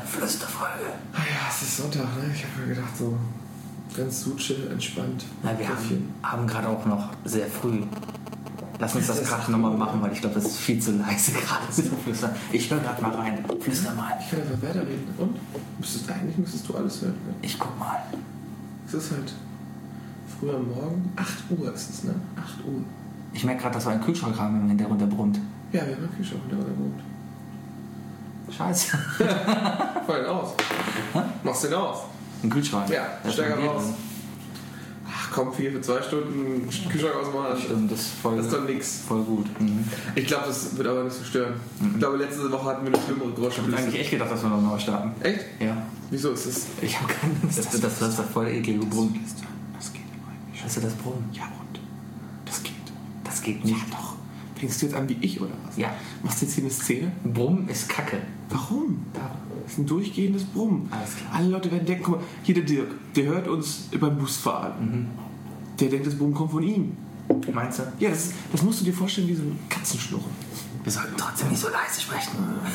Flüsterfolge. Ah ja, es ist Sonntag, ne? Ich habe mir gedacht, so ganz so chill, entspannt. Na, wir haben gerade auch noch sehr früh. Lass uns das gerade nochmal machen, weil ich glaube, das ist viel zu leise gerade zu flüstern. Ich höre gerade mal rein. Flüster mal. Ich kann einfach weiterreden. Und? Eigentlich müsstest du alles hören. Ne? Ich guck mal. Es ist halt früh am Morgen. 8 Uhr ist es, ne? 8 Uhr. Ich merke gerade, dass wir einen Kühlschrank haben im Hintergrund, der brummt. Ja, wir haben einen Kühlschrank, der brummt. Scheiße. Fall den aus. Hä? Machst den aus. Ein Kühlschrank? Ja, steig raus. Ach komm, für 2 Stunden Kühlschrank ausmachen. Stimmt, das ist doch nix. Voll gut. Mhm. Ich glaube, das wird aber nicht so stören. Ich glaube, letzte Woche hatten wir eine schlimmere Geräusche. Ich habe eigentlich echt gedacht, dass wir noch neu starten. Echt? Ja. Wieso ist das? Ich habe keine Ahnung. Das ist voll eklige Brummen. Das geht eigentlich. Hast du das Brummen? Ja und? Das geht. Das geht nicht. Ja doch. Fängst du jetzt an wie ich oder was? Ja. Machst du jetzt hier eine Szene? Brummen ist Kacke. Warum? Das ist ein durchgehendes Brummen. Alles klar. Alle Leute werden denken, guck mal, hier der Dirk, der hört uns beim Busfahren. Mhm. Der denkt, das Brummen kommt von ihm. Meinst du? Ja, das musst du dir vorstellen wie so ein Katzenschnurren. Wir sollten trotzdem nicht so leise sprechen.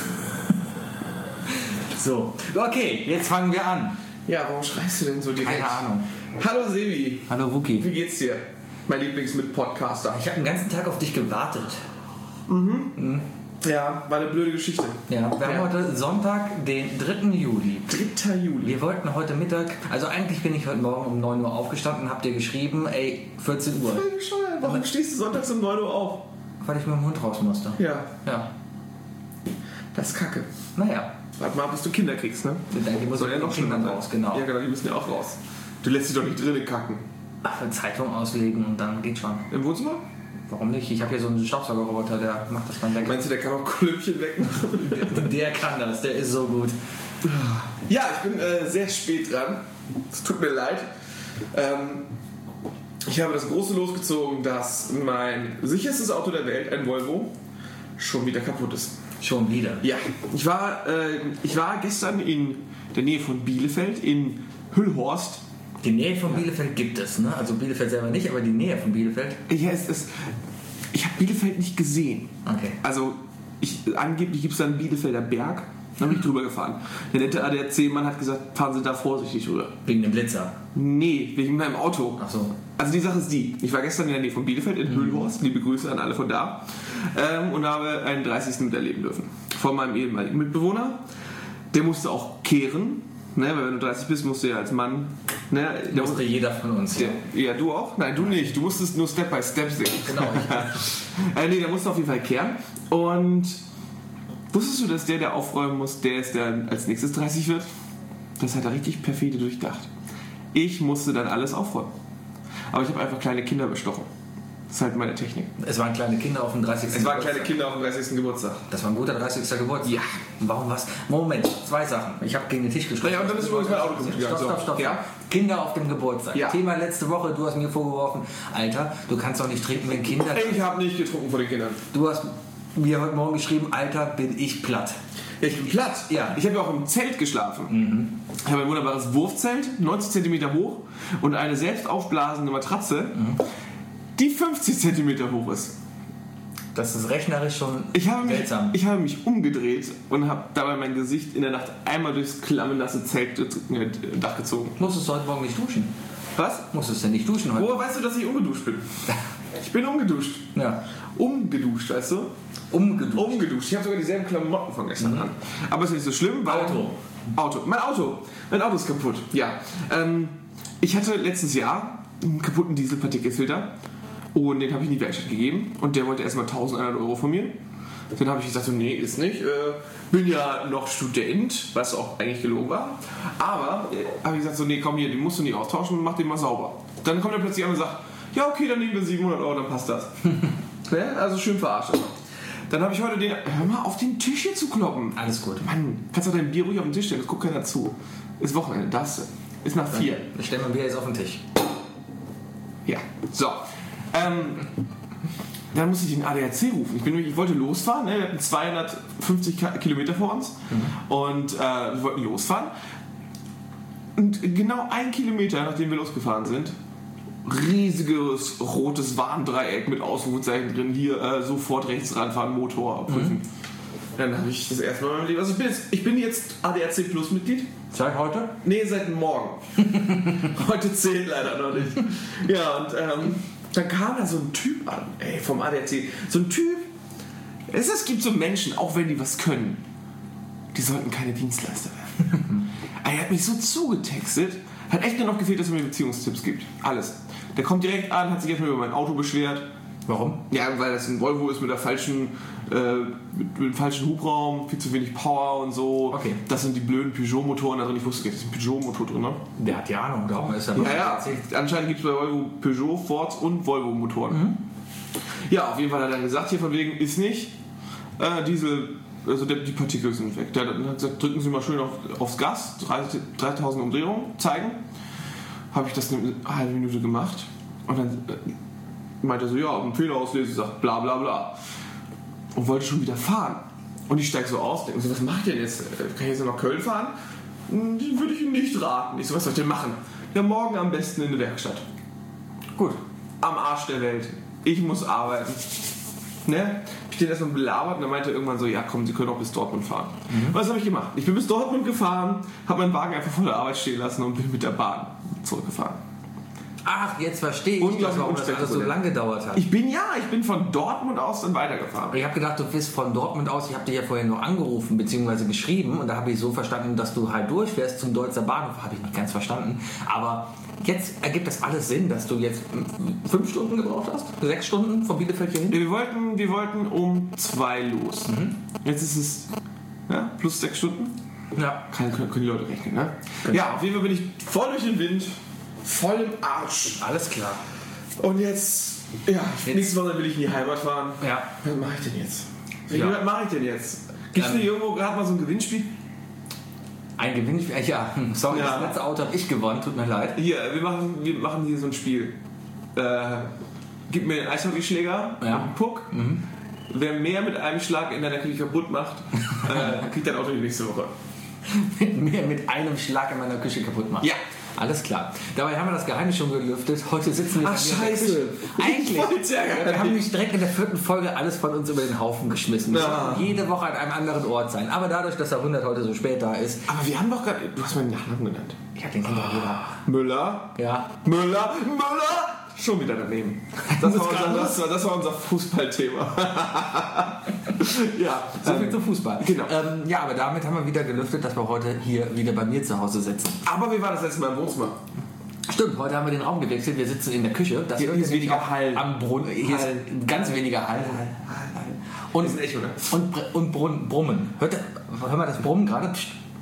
So, okay, jetzt fangen wir an. Ja, warum schreist du denn so direkt? Keine Ahnung. Hallo Sebi. Hallo Wookie. Wie geht's dir? Mein Lieblingsmitpodcaster. Ich habe den ganzen Tag auf dich gewartet. Ja, war eine blöde Geschichte. Ja, wir haben heute Sonntag, den 3. Juli. 3. Juli. Wir wollten heute Mittag, also eigentlich bin ich heute Morgen um 9 Uhr aufgestanden, habt ihr geschrieben, 14 Uhr. Voll bescheuert. Warum stehst du sonntags um 9 Uhr auf? Weil ich mit dem Hund raus musste. Ja, Ja. das ist kacke. Naja. Warte mal, bis du Kinder kriegst, ne? Die muss Soll ja noch Kindern schlimmer raus, sein. genau. Ja, genau, die müssen ja auch raus. Du lässt sie doch nicht drinnen kacken. Ach, eine Zeitung auslegen und dann geht schon. Im Wohnzimmer? Warum nicht? Ich habe hier so einen Staubsaugerroboter, der macht das dann weg. Meinst du, der kann auch Klümpchen wegmachen? Der kann das, der ist so gut. Ja, ich bin sehr spät dran. Es tut mir leid. Ich habe das große losgezogen, dass mein sicherstes Auto der Welt, ein Volvo, schon wieder kaputt ist. Schon wieder? Ja, ich war gestern in der Nähe von Bielefeld, in Hüllhorst. Die Nähe von Bielefeld gibt es, ne? Also Bielefeld selber nicht, aber die Nähe von Bielefeld. Ja, ich habe Bielefeld nicht gesehen. Okay. Also angeblich gibt es da einen Bielefelder Berg. Da bin ich drüber gefahren. Der nette ADAC-Mann hat gesagt, fahren Sie da vorsichtig rüber. Wegen dem Blitzer? Nee, wegen meinem Auto. Ach so. Also die Sache ist die, ich war gestern in der Nähe von Bielefeld in Hüllhorst, liebe Grüße an alle von da, und habe einen 30. miterleben dürfen. Von meinem ehemaligen Mitbewohner. Der musste auch kehren, ne, weil wenn du 30 bist, musst du ja als Mann... Ne, Der musste jeder von uns. Ja, du auch? Nein, du nicht. Du musstest nur Step by Step sehen. Genau. Nee, der musste auf jeden Fall kehren. Und wusstest du, dass der aufräumen muss, der ist, der als nächstes 30 wird? Das hat er richtig perfide durchdacht. Ich musste dann alles aufräumen. Aber ich habe einfach kleine Kinder bestochen. Das ist halt meine Technik. Es waren kleine Kinder auf dem 30. Es waren kleine Kinder auf dem 30. Geburtstag. Das war ein guter 30. Geburtstag? Ja. Warum was? Moment, 2 Sachen. Ich habe gegen den Tisch gestoßen. Ja, und dann ist übrigens mein Auto kaputt gegangen. Stopp. Ja? Kinder auf dem Geburtstag. Ja. Thema letzte Woche, du hast mir vorgeworfen, Alter, du kannst doch nicht trinken, wenn Kinder... Ich habe nicht getrunken vor den Kindern. Du hast mir heute Morgen geschrieben, Alter, bin ich platt. Ja, ich bin platt. Ja. Ich habe ja auch im Zelt geschlafen. Ich habe ein wunderbares Wurfzelt, 90 cm hoch und eine selbst aufblasende Matratze, die 50 cm hoch ist. Das ist rechnerisch schon seltsam. Ich habe mich umgedreht und habe dabei mein Gesicht in der Nacht einmal durchs klamme, nasse Zeltdach gezogen. Musstest du heute Morgen nicht duschen? Was? Musstest du nicht duschen heute? Woher weißt du, dass ich ungeduscht bin? Ich bin ungeduscht. Ja. Umgeduscht, weißt du? Umgeduscht. Ich habe sogar dieselben Klamotten von gestern an. Aber ist nicht so schlimm, weil... Mein Auto ist kaputt. Ja. Ich hatte letztes Jahr einen kaputten Dieselpartikelfilter und den habe ich in die Werkstatt gegeben und der wollte erstmal 1.100 € von mir. Dann habe ich gesagt, so, nee, ist nicht. Bin ja noch Student, was auch eigentlich gelogen war. Aber habe ich gesagt, so, nee, komm hier, den musst du nicht austauschen und mach den mal sauber. Dann kommt er plötzlich an und sagt, ja, okay, dann nehmen wir 700 €, dann passt das. Ja, also schön verarscht. Dann habe ich heute den... Hör mal auf, den Tisch hier zu kloppen. Alles gut. Mann, kannst du dein Bier ruhig auf den Tisch stellen, das guckt keiner zu. Ist Wochenende, darfst du. Ist nach 4. Ich stelle mein Bier jetzt auf den Tisch. Ja, so. Dann musste ich den ADAC rufen. Ich wollte losfahren, ne? Wir hatten 250 Kilometer vor uns und wir wollten losfahren. Und genau 1 Kilometer, nachdem wir losgefahren sind, riesiges rotes Warndreieck mit Ausrufezeichen drin, hier sofort rechts ranfahren, Motor prüfen. Dann habe ich das erste Mal in meinem Leben. Also ich bin jetzt ADAC Plus Mitglied. Seit heute? Nee, seit morgen. Heute zählt leider noch nicht. Ja, und dann kam da so ein Typ an, vom ADAC. So ein Typ. Es gibt so Menschen, auch wenn die was können, die sollten keine Dienstleister werden. Er hat mich so zugetextet, hat echt nur noch gefehlt, dass er mir Beziehungstipps gibt. Alles. Der kommt direkt an, hat sich erstmal über mein Auto beschwert. Warum? Ja, weil das ein Volvo ist mit dem falschen Hubraum, viel zu wenig Power und so. Okay. Das sind die blöden Peugeot-Motoren da drin. Ich wusste, da ist ein Peugeot-Motor drin, ne? Der hat ja Ahnung, darum ist er Ja. Anscheinend gibt es bei Volvo Peugeot, Ford und Volvo-Motoren. Mhm. Ja, auf jeden Fall hat er dann gesagt, hier von wegen ist nicht Diesel, also die Partikel sind weg. Der hat gesagt, drücken Sie mal schön aufs Gas, 3000 Umdrehungen, zeigen. Habe ich das eine halbe Minute gemacht und dann meinte er so, ja, einen Fehler auslesen, sagt bla bla bla. Und wollte schon wieder fahren. Und ich steige so aus, denke so, was mache ich denn jetzt? Kann ich jetzt noch nach Köln fahren? Die würde ich Ihnen nicht raten. Ich so, was soll ich denn machen? Ja, morgen am besten in der Werkstatt. Gut. Am Arsch der Welt. Ich muss arbeiten. Ne? Ich den erstmal belabert und dann meinte er irgendwann so, ja komm, Sie können auch bis Dortmund fahren. Mhm. Was habe ich gemacht? Ich bin bis Dortmund gefahren, habe meinen Wagen einfach vor der Arbeit stehen lassen und bin mit der Bahn zurückgefahren. Ach, jetzt verstehe ich, warum das alles so lange gedauert hat. Ich bin von Dortmund aus dann weitergefahren. Ich habe gedacht, du bist von Dortmund aus, ich habe dich ja vorher nur angerufen bzw. geschrieben und da habe ich so verstanden, dass du halt durchfährst zum Deutzer Bahnhof. Habe ich nicht ganz verstanden. Aber jetzt ergibt das alles Sinn, dass du jetzt 5 Stunden gebraucht hast? 6 Stunden von Bielefeld hier hin? Wir wollten um 2 los. Mhm. Jetzt ist es plus 6 Stunden. Ja. Können die Leute rechnen, ne? Genau. Ja, auf jeden Fall bin ich voll durch den Wind. Voll im Arsch. Alles klar. Und jetzt nächstes Mal will ich in die Heimat fahren. Ja. Was mache ich denn jetzt? Was mache ich denn jetzt? Gibt es irgendwo gerade mal so ein Gewinnspiel? Ein Gewinnspiel? Ja, sorry, das letzte Auto habe ich gewonnen, tut mir leid. Hier, wir machen hier so ein Spiel. Gib mir den Eishockeyschläger und einen Puck. Mhm. Wer mehr mit einem Schlag in deiner Küche kaputt macht, kriegt dein Auto die nächste Woche. Mehr mit einem Schlag in meiner Küche kaputt macht? Ja. Alles klar. Dabei haben wir das Geheimnis schon gelüftet. Heute sitzen wir... Ach, scheiße. Eigentlich. Wir haben nicht direkt in der 4. Folge alles von uns über den Haufen geschmissen. Wir sollten jede Woche an einem anderen Ort sein. Aber dadurch, dass der 100 heute so spät da ist... Aber wir haben doch gerade... Du hast meinen Nachnamen genannt. Ja, den kennt doch jeder. Müller? Ja. Müller? Schon wieder daneben. Das war unser Fußballthema. Ja, so viel zum Fußball. Genau. Ja, aber damit haben wir wieder gelüftet, dass wir heute hier wieder bei mir zu Hause sitzen. Aber wie war das letzte Mal im Wohnzimmer? Stimmt, heute haben wir den Raum gewechselt. Wir sitzen in der Küche. Das hier ist weniger Hall. Am Brunnen. Hier ist ganz weniger Hall. Und, ist ein Echo, ne? Und Brummen. Hört man das Brummen gerade?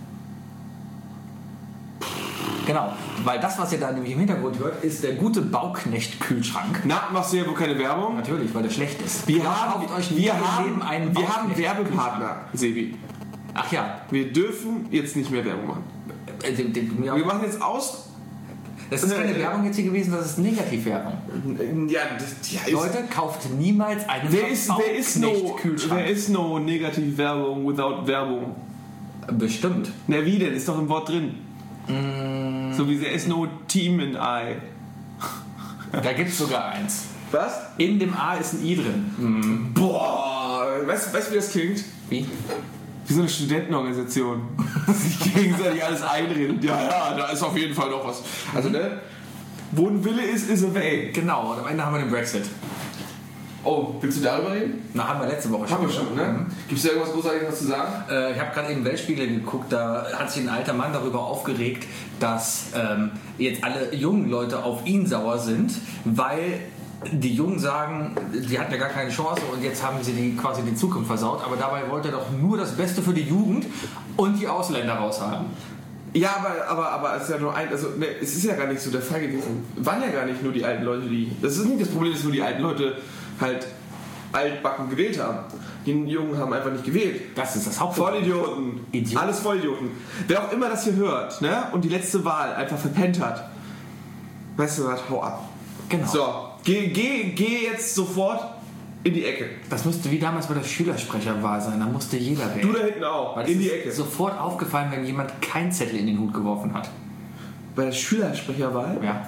Genau, weil das, was ihr da nämlich im Hintergrund hört, ist der gute Bauknecht-Kühlschrank. Na, machst du ja wohl keine Werbung? Natürlich, weil der schlecht ist. Wir haben Werbepartner, Sebi. Ach ja. Wir dürfen jetzt nicht mehr Werbung machen. Wir machen jetzt aus... Das ist keine Werbung jetzt hier gewesen, das ist Negativwerbung. Ja, Leute, kauft niemals einen Bauknecht-Kühlschrank. There is no Negativwerbung without Werbung. Bestimmt. Na wie denn? Ist doch im Wort drin. So wie there is no team in I. Da gibt es sogar eins. Was? In dem A ist ein I drin. Boah, weißt du, wie das klingt? Wie? Wie so eine Studentenorganisation. Sich gegenseitig alles einredet. Ja, da ist auf jeden Fall noch was. Also, ne? Wo ein Wille ist a way. Genau, und am Ende haben wir den Brexit. Oh, willst du darüber reden? Na, haben wir letzte Woche schon. Haben wir schon, ne? Gibt es da irgendwas Großartiges zu sagen? Ich habe gerade eben Weltspiegel geguckt, da hat sich ein alter Mann darüber aufgeregt, dass jetzt alle jungen Leute auf ihn sauer sind, weil die Jungen sagen, die hatten ja gar keine Chance und jetzt haben sie quasi die Zukunft versaut, aber dabei wollte er doch nur das Beste für die Jugend und die Ausländer raushaben. Ja, aber es ist ja nur es ist ja gar nicht so der Fall gewesen. Waren ja gar nicht nur die alten Leute, das ist nicht das Problem, dass nur die alten Leute halt altbacken gewählt haben. Die Jungen haben einfach nicht gewählt. Das ist das Hauptproblem. Vollidioten. Alles Vollidioten. Wer auch immer das hier hört, ne, und die letzte Wahl einfach verpennt hat, weißt du was, hau ab. Genau. So, geh jetzt sofort in die Ecke. Das müsste wie damals bei der Schülersprecherwahl sein. Da musste jeder wählen. Du da hinten auch. In die Ecke. Sofort aufgefallen, wenn jemand keinen Zettel in den Hut geworfen hat. Bei der Schülersprecherwahl? Ja.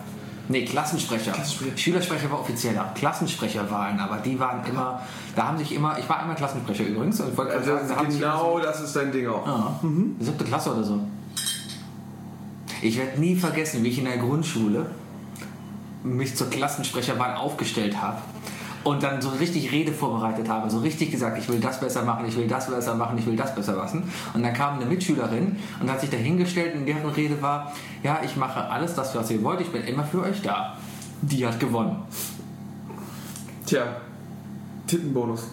Nee, Klassensprecher. Schülersprecher war offizieller. Klassensprecherwahlen, aber die waren immer, ich war einmal Klassensprecher übrigens. Und genau das ist dein Ding auch. Ja. 7. Klasse oder so. Ich werde nie vergessen, wie ich in der Grundschule mich zur Klassensprecherwahl aufgestellt habe und dann so richtig Rede vorbereitet habe, so richtig gesagt, ich will das besser machen, ich will das besser machen, ich will das besser machen. Und dann kam eine Mitschülerin und hat sich da hingestellt und deren Rede war, ja, ich mache alles das, was ihr wollt, ich bin immer für euch da. Die hat gewonnen. Tja, Tittenbonus.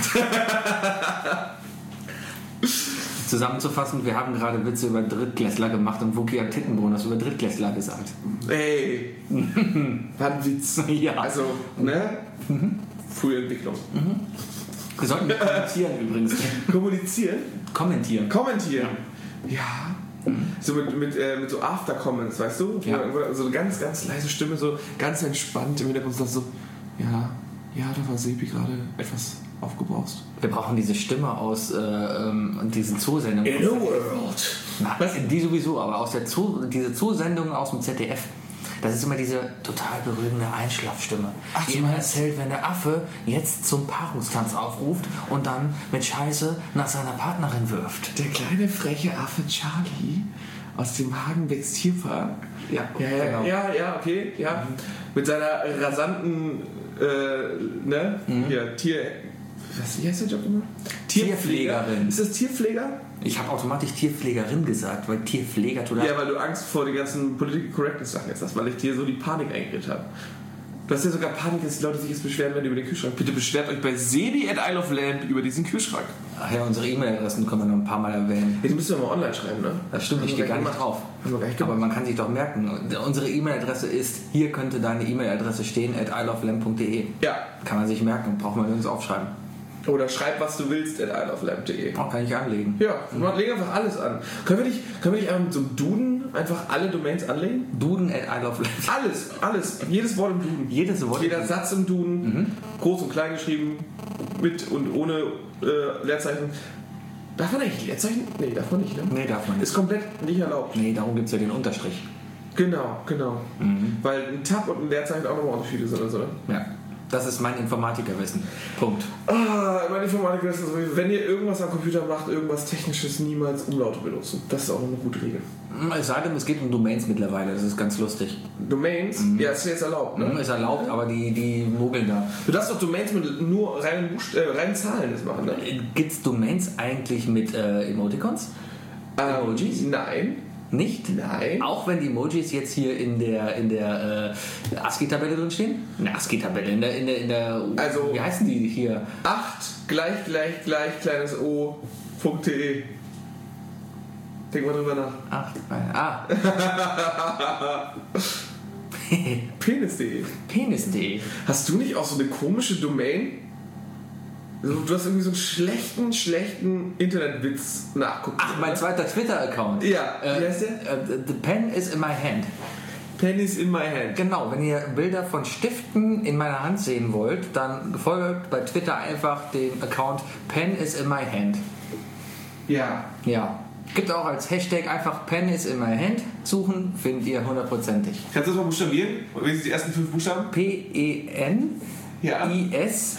Zusammenzufassen, wir haben gerade Witze über Drittklässler gemacht und Wookie hat Tittenbonus über Drittklässler gesagt. Ey, war ein Witz. Ja. Also, ne? Frühe Entwicklung. Wir sollten kommentieren übrigens. Kommentieren? Ja. So mit so After-Comments, weißt du? Ja. So eine ganz, ganz leise Stimme, so ganz entspannt im Hintergrund so, ja, da war Sebi gerade etwas aufgebraust. Wir brauchen diese Stimme aus diesen Zoosendungen. In a world. Was? Die sowieso, aber aus diese Zoosendungen aus dem ZDF. Das ist immer diese total beruhigende Einschlafstimme, die immer erzählt, wenn der Affe jetzt zum Paarungstanz aufruft und dann mit Scheiße nach seiner Partnerin wirft. Der kleine freche Affe Charlie aus dem Hagenbecks Tierpark. Ja, genau. Okay. Mit seiner rasanten, wie heißt der Job immer? Tierpflegerin. Ist das Tierpfleger? Ich habe automatisch Tierpflegerin gesagt, weil Tierpfleger total... Ja, weil du Angst vor den ganzen Political Correctness Sachen jetzt hast, weil ich dir so die Panik eingeredet habe. Du hast ja sogar Panik, dass die Leute sich jetzt beschweren, wenn die über den Kühlschrank... Bitte beschwert euch bei sebi@isleoflamp über diesen Kühlschrank. Ach ja, unsere E-Mail-Adressen können wir noch ein paar Mal erwähnen. Ja, die müssen wir mal online schreiben, ne? Das stimmt, ich stehe gar nicht drauf. Aber man kann sich doch merken, unsere E-Mail-Adresse ist, hier könnte deine E-Mail-Adresse stehen, @isleoflamp.de. Ja. Kann man sich merken, braucht man uns aufschreiben. Oder schreib, was du willst, @isleoflamp.de. Oh, kann ich anlegen. Ja, man legt einfach alles an. Können wir nicht einfach mit so einem Duden einfach alle Domains anlegen? Duden@isleoflamp. Alles. Jedes Wort im Duden. Jeder Satz im Duden. Groß und klein geschrieben. Mit und ohne Leerzeichen. Darf man eigentlich Leerzeichen? Nee, darf man nicht, ne? Nee, darf man nicht. Ist komplett nicht erlaubt. Nee, darum gibt es ja den Unterstrich. Genau. Weil ein Tab und ein Leerzeichen auch nochmal Unterschiede sind oder so. Ja. Das ist mein Informatikerwissen. Punkt. Mein Informatikerwissen ist, wenn ihr irgendwas am Computer macht, irgendwas Technisches, niemals Umlaute benutzen. Das ist auch noch eine gute Regel. Es sei denn, es geht um Domains mittlerweile. Das ist ganz lustig. Domains? Ja, ist jetzt erlaubt, ne? Ist erlaubt, aber die mogeln da. Du darfst doch Domains mit nur reinen Zahlen das machen, ne? Gibt es Domains eigentlich mit Emoticons? Emojis? Nein. Nicht? Nein. Auch wenn die Emojis jetzt hier in der ASCII-Tabelle drin stehen? Eine ASCII-Tabelle, in der also, wie heißen die hier? 8 gleich kleines o.de. Denk mal drüber nach. 8. Penis.de. Penis.de. Hast du nicht auch so eine komische Domain? Du hast irgendwie so einen schlechten Internetwitz nachgucken. Ach, mein zweiter Twitter-Account. Ja, wie heißt der? The pen is in my hand. Pen is in my hand. Genau, wenn ihr Bilder von Stiften in meiner Hand sehen wollt, dann folgt bei Twitter einfach dem Account Pen is in my hand. Ja. Ja. Gibt auch als Hashtag einfach Pen is in my hand suchen, findet ihr 100%. Kannst du das mal buchstabieren? Wie sind die ersten 5 Buchstaben? P-E-N I-S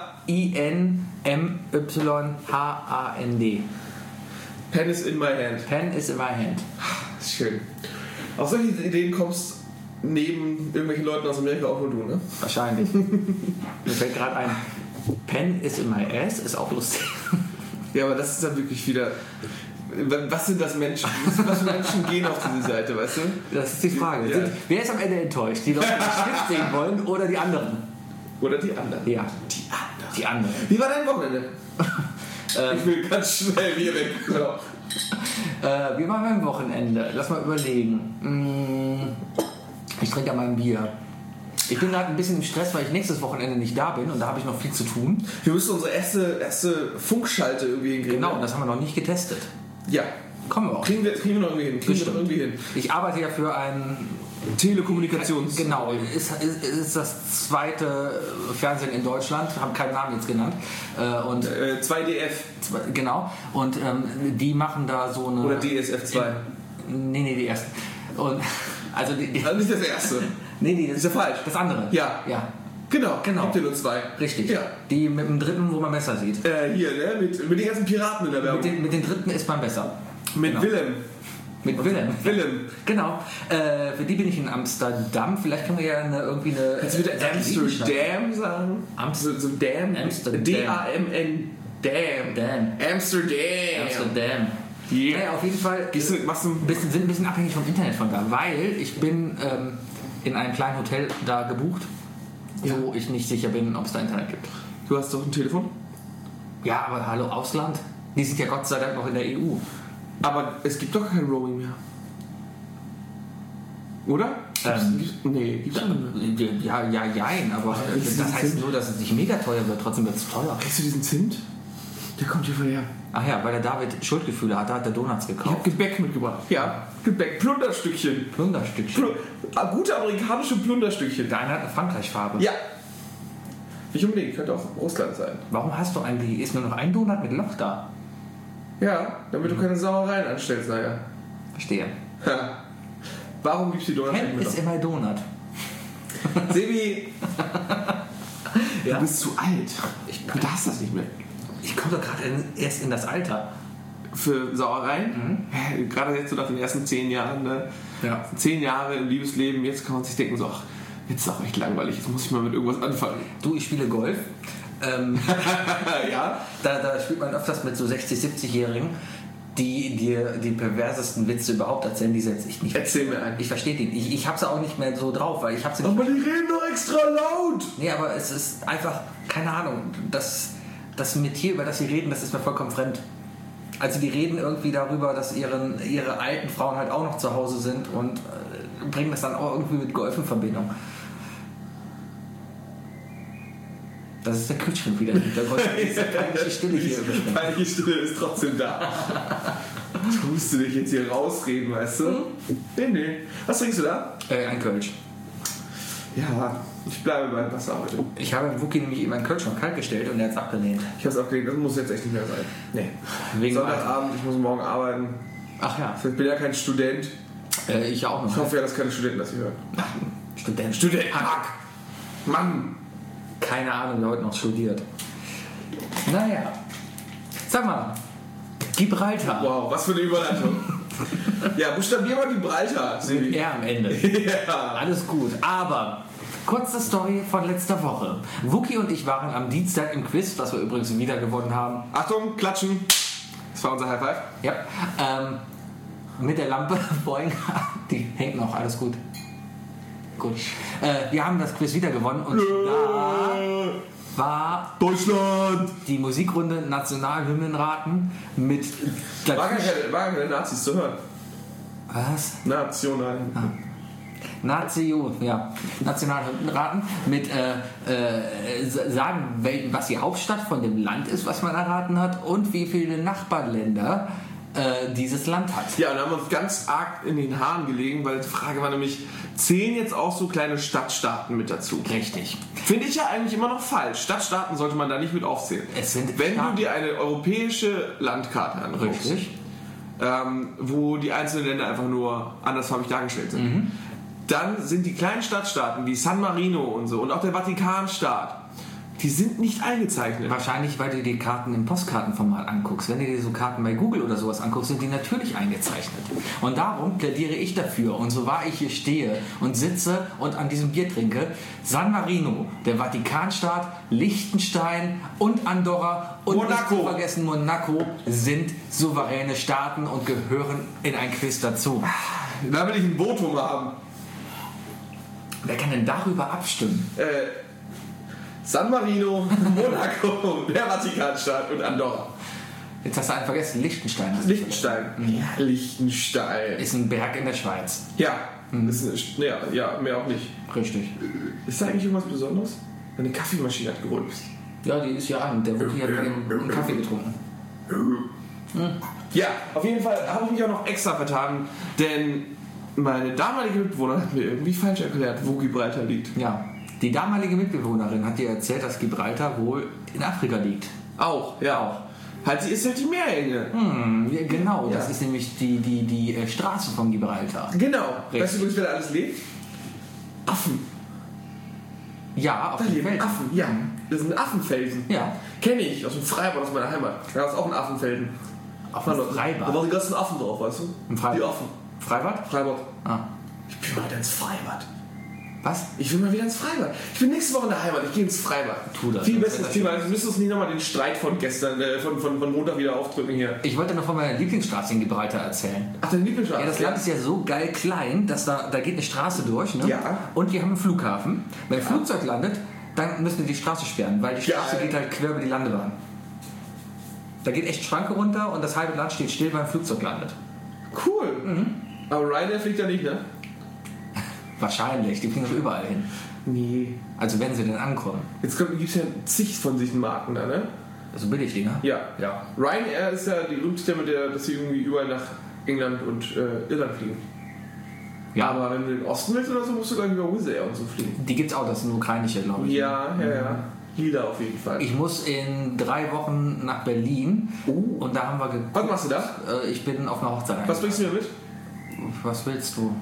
I-N-M-Y-H-A-N-D. Pen is in my hand. Pen is in my hand. Schön. Auf solche Ideen kommst neben irgendwelchen Leuten aus Amerika auch nur du, ne? Wahrscheinlich. Mir fällt gerade ein, Pen is in my ass ist auch lustig. Ja, aber das ist dann wirklich wieder... Was sind das Menschen? Was für Menschen gehen auf diese Seite, weißt du? Das ist die Frage. Ja. Wer ist am Ende enttäuscht? Die Leute, die den Stift sehen wollen oder die anderen? Oder die anderen. Ja. Die anderen. Wie war dein Wochenende? Ich will ganz schnell hier weg. So. Wie war mein Wochenende? Lass mal überlegen. Ich trinke ja mal ein Bier. Ich bin gerade ein bisschen im Stress, weil ich nächstes Wochenende nicht da bin und da habe ich noch viel zu tun. Wir müssen unsere erste Funkschalte irgendwie hinkriegen. Genau, und das haben wir noch nicht getestet. Ja. Kommen wir auch. Kriegen wir noch irgendwie hin. Ich arbeite ja für ein Telekommunikations... Genau, ist das zweite Fernsehen in Deutschland, haben keinen Namen jetzt genannt. 2DF. Genau, und die machen da so eine... Oder DSF 2. Nee, die ersten. Und Also nicht das erste. Nee, das ist ja falsch. Das andere. Ja. Genau. Gibt ja nur 2. Richtig. Ja. Die mit dem dritten, wo man besser sieht. Hier, ne? Mit den ganzen Piraten in der Werbung. Mit den dritten ist man besser. Mit Willem. Mit Willem. Genau. Für die bin ich in Amsterdam. Vielleicht können wir ja irgendwie eine... Kannst du wieder Amsterdam sagen? Amsterdam. D-A-M-N. Damn. Amsterdam. Yeah. Naja, auf jeden Fall sind ein bisschen abhängig vom Internet von da, weil ich bin in einem kleinen Hotel da gebucht, wo ich nicht sicher bin, ob es da Internet gibt. Du hast doch ein Telefon? Ja, aber hallo, Ausland? Die sind ja Gott sei Dank noch in der EU. Aber es gibt doch kein Roaming mehr. Oder? Nee, gibt's nicht. Ja, aber das heißt nur, dass es nicht mega teuer wird, trotzdem wird es teuer. Kriegst du diesen Zimt? Der kommt hier vorher. Ach ja, weil der David Schuldgefühle hatte, hat der Donuts gekauft. Ich hab Gebäck mitgebracht. Ja, Gebäck. Plunderstückchen. Gute amerikanische Plunderstückchen. Deiner hat eine Frankreich-Farbe. Ja. Nicht unbedingt, könnte auch Russland sein. Warum hast du eigentlich, ist nur noch ein Donut mit Loch da? Ja, damit du keine Sauereien anstellst, naja. Verstehe. Ja. Warum gibt's die Donuts nicht mit? Ist immer Donut. Sebi! Du bist zu alt. Du darfst das nicht mehr. Ich komme doch gerade erst in das Alter. Für Sauereien? Gerade jetzt so nach den ersten 10 Jahren. Ne? Ja. 10 Jahre im Liebesleben, jetzt kann man sich denken, so, ach, jetzt ist auch echt langweilig, jetzt muss ich mal mit irgendwas anfangen. Du, ich spiele Golf. Ja? Da spielt man öfters mit so 60-, 70-Jährigen, die dir die perversesten Witze überhaupt erzählen, die setze ich nicht. Erzähl mir einen. Ich verstehe den. Ich hab's auch nicht mehr so drauf, weil ich hab's nicht. Aber die reden doch extra laut! Nee, aber es ist einfach, keine Ahnung, das Metier, über das sie reden, das ist mir vollkommen fremd. Also die reden irgendwie darüber, dass ihre alten Frauen halt auch noch zu Hause sind und bringen das dann auch irgendwie mit Golf in Verbindung. Das ist der Kühlschrank wieder im Hintergrund. Diese peinliche Stille hier. Die peinliche Stille ist trotzdem da. Tust du dich jetzt hier rausreden, weißt du? Nee. Was trinkst du da? Ein Kölsch. Ja, ich bleibe beim Wasser heute. Ich habe Wookie nämlich eben einen Kölsch schon kalt gestellt und er hat es abgelehnt. Ich habe es abgelehnt, das muss jetzt echt nicht mehr sein. Nee. Wegen Sonntagabend, ich muss morgen arbeiten. Ach ja. Ich bin ja kein Student. Ich auch noch. Ich hoffe ja, dass keine Studenten das hier hören. Ach, Student. Mann. Keine Ahnung, wer heute noch studiert. Naja. Sag mal. Gibraltar. Wow, was für eine Überleitung. Ja, buchstabier mal Gibraltar. R am Ende. Ja. Alles gut. Aber kurze Story von letzter Woche. Wookie und ich waren am Dienstag im Quiz, das wir übrigens wieder gewonnen haben. Achtung, klatschen. Das war unser High Five. Ja. Mit der Lampe vorhin. Die hängt noch, alles gut. Gut. Wir haben das Quiz wieder gewonnen und da war Deutschland die Musikrunde Nationalhymnenraten mit... War gar keine Nazis zu hören. Was? Nationalhymnenraten mit sagen, was die Hauptstadt von dem Land ist, was man erraten hat und wie viele Nachbarländer dieses Land hat. Ja, und da haben wir uns ganz arg in den Haaren gelegen, weil die Frage war nämlich, zählen jetzt auch so kleine Stadtstaaten mit dazu? Richtig. Finde ich ja eigentlich immer noch falsch. Stadtstaaten sollte man da nicht mit aufzählen. Wenn du dir eine europäische Landkarte anguckst, wo die einzelnen Länder einfach nur andersfarbig dargestellt sind, dann sind die kleinen Stadtstaaten wie San Marino und so und auch der Vatikanstaat, die sind nicht eingezeichnet. Wahrscheinlich, weil du die Karten im Postkartenformat anguckst. Wenn du dir so Karten bei Google oder sowas anguckst, sind die natürlich eingezeichnet. Und darum plädiere ich dafür. Und so wahr ich hier stehe und sitze und an diesem Bier trinke, San Marino, der Vatikanstaat, Liechtenstein und Andorra und Monaco. nicht zu vergessen Monaco sind souveräne Staaten und gehören in ein Quiz dazu. Da will ich ein Votum haben. Wer kann denn darüber abstimmen? San Marino, Monaco, der Vatikanstaat und Andorra. Jetzt hast du einen vergessen, Liechtenstein. Liechtenstein. Ja, Liechtenstein. Ist ein Berg in der Schweiz. Ja, ja, mehr auch nicht. Richtig. Ist da eigentlich irgendwas Besonderes? Eine Kaffeemaschine hat gerülpst. Ja, die ist ja an. Der Wookie hat einen Kaffee getrunken. Ja, auf jeden Fall habe ich mich auch noch extra vertan, denn meine damalige Mitbewohnerin hat mir irgendwie falsch erklärt, wo Gibraltar liegt. Ja. Die damalige Mitbewohnerin hat dir erzählt, dass Gibraltar wohl in Afrika liegt. Auch, ja. Auch. Halt, sie ist halt die Meerenge. Genau, das ist nämlich die Straße von Gibraltar. Genau. Richtig. Weißt du übrigens, wer da alles lebt? Affen. Ja, auf Da dem leben Feld. Affen, ja. Das sind Affenfelsen. Ja. Kenne ich aus dem Freibad, aus meiner Heimat. Da ist auch ein Affenfelden. Auf dem Freibad? Da waren die ganzen Affen drauf, weißt du? Im Freibad? Die Affen. Freibad? Freibad. Ah. Ich bin mal wieder ins Freibad. Was? Ich will mal wieder ins Freibad. Ich bin nächste Woche in der Heimat. Ich gehe ins Freibad. Tu das. Viel besseres Thema. Also müsstest du nicht nochmal den Streit von gestern, von Montag wieder aufdrücken hier. Ich wollte noch von meiner Lieblingsstraße in Gibraltar erzählen. Ach, deine Lieblingsstraße? Ja, das Land ist ja so geil klein, dass da geht eine Straße durch, ne? Ja. Und wir haben einen Flughafen. Wenn ein Flugzeug landet, dann müssen wir die Straße sperren, weil die Straße geht halt quer über die Landebahn. Da geht echt Schranke runter und das halbe Land steht still, weil ein Flugzeug landet. Cool. Aber Ryanair fliegt da nicht, ne? Wahrscheinlich, die fliegen doch überall hin. Nee. Also wenn sie denn ankommen. Jetzt gibt es ja zig von sich Marken da, ne? Also Billigdinger? Ja. Ja. Ryanair ist ja die berühmte mit der, dass sie irgendwie überall nach England und Irland fliegen. Ja. Aber wenn du in den Osten willst oder so, musst du gleich über Wizz Air und so fliegen. Die gibt's auch, das sind ukrainische, glaube ich. Ja. Lila auf jeden Fall. Ich muss in 3 Wochen nach Berlin und da haben wir Was machst du da? Ich bin auf einer Hochzeit. Was bringst du mir mit? Was willst du?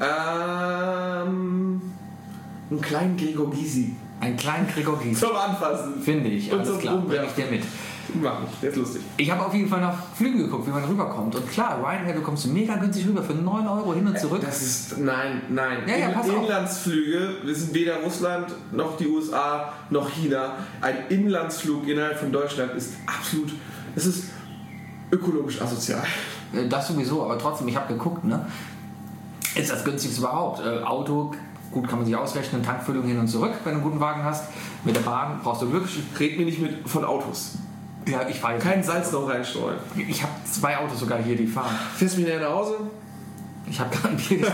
Einen kleinen Gregor Gysi. Einen kleinen Gregor Gysi. Zum Anfassen. Finde ich, Und alles zum klar, bring ich dir mit. Mach ich, der ist lustig. Ich habe auf jeden Fall nach Flügen geguckt, wie man rüberkommt. Und klar, Ryanair, du kommst mega günstig rüber für 9 € hin und zurück. Das ist, nein. Ja, pass auf. Inlandsflüge, wir sind weder Russland, noch die USA, noch China. Ein Inlandsflug innerhalb von Deutschland ist absolut, es ist ökologisch asozial. Das sowieso, aber trotzdem, ich habe geguckt, ne? Ist das günstigste überhaupt? Auto, gut, kann man sich ausrechnen, Tankfüllung hin und zurück, wenn du einen guten Wagen hast. Mit der Bahn brauchst du Glück. Red mir nicht von Autos. Ja, ich fahre Kein Salz noch reinstreuen. Ich habe 2 Autos sogar hier, die fahren. Fährst du mich nachher nach Hause? Ich habe garantiert.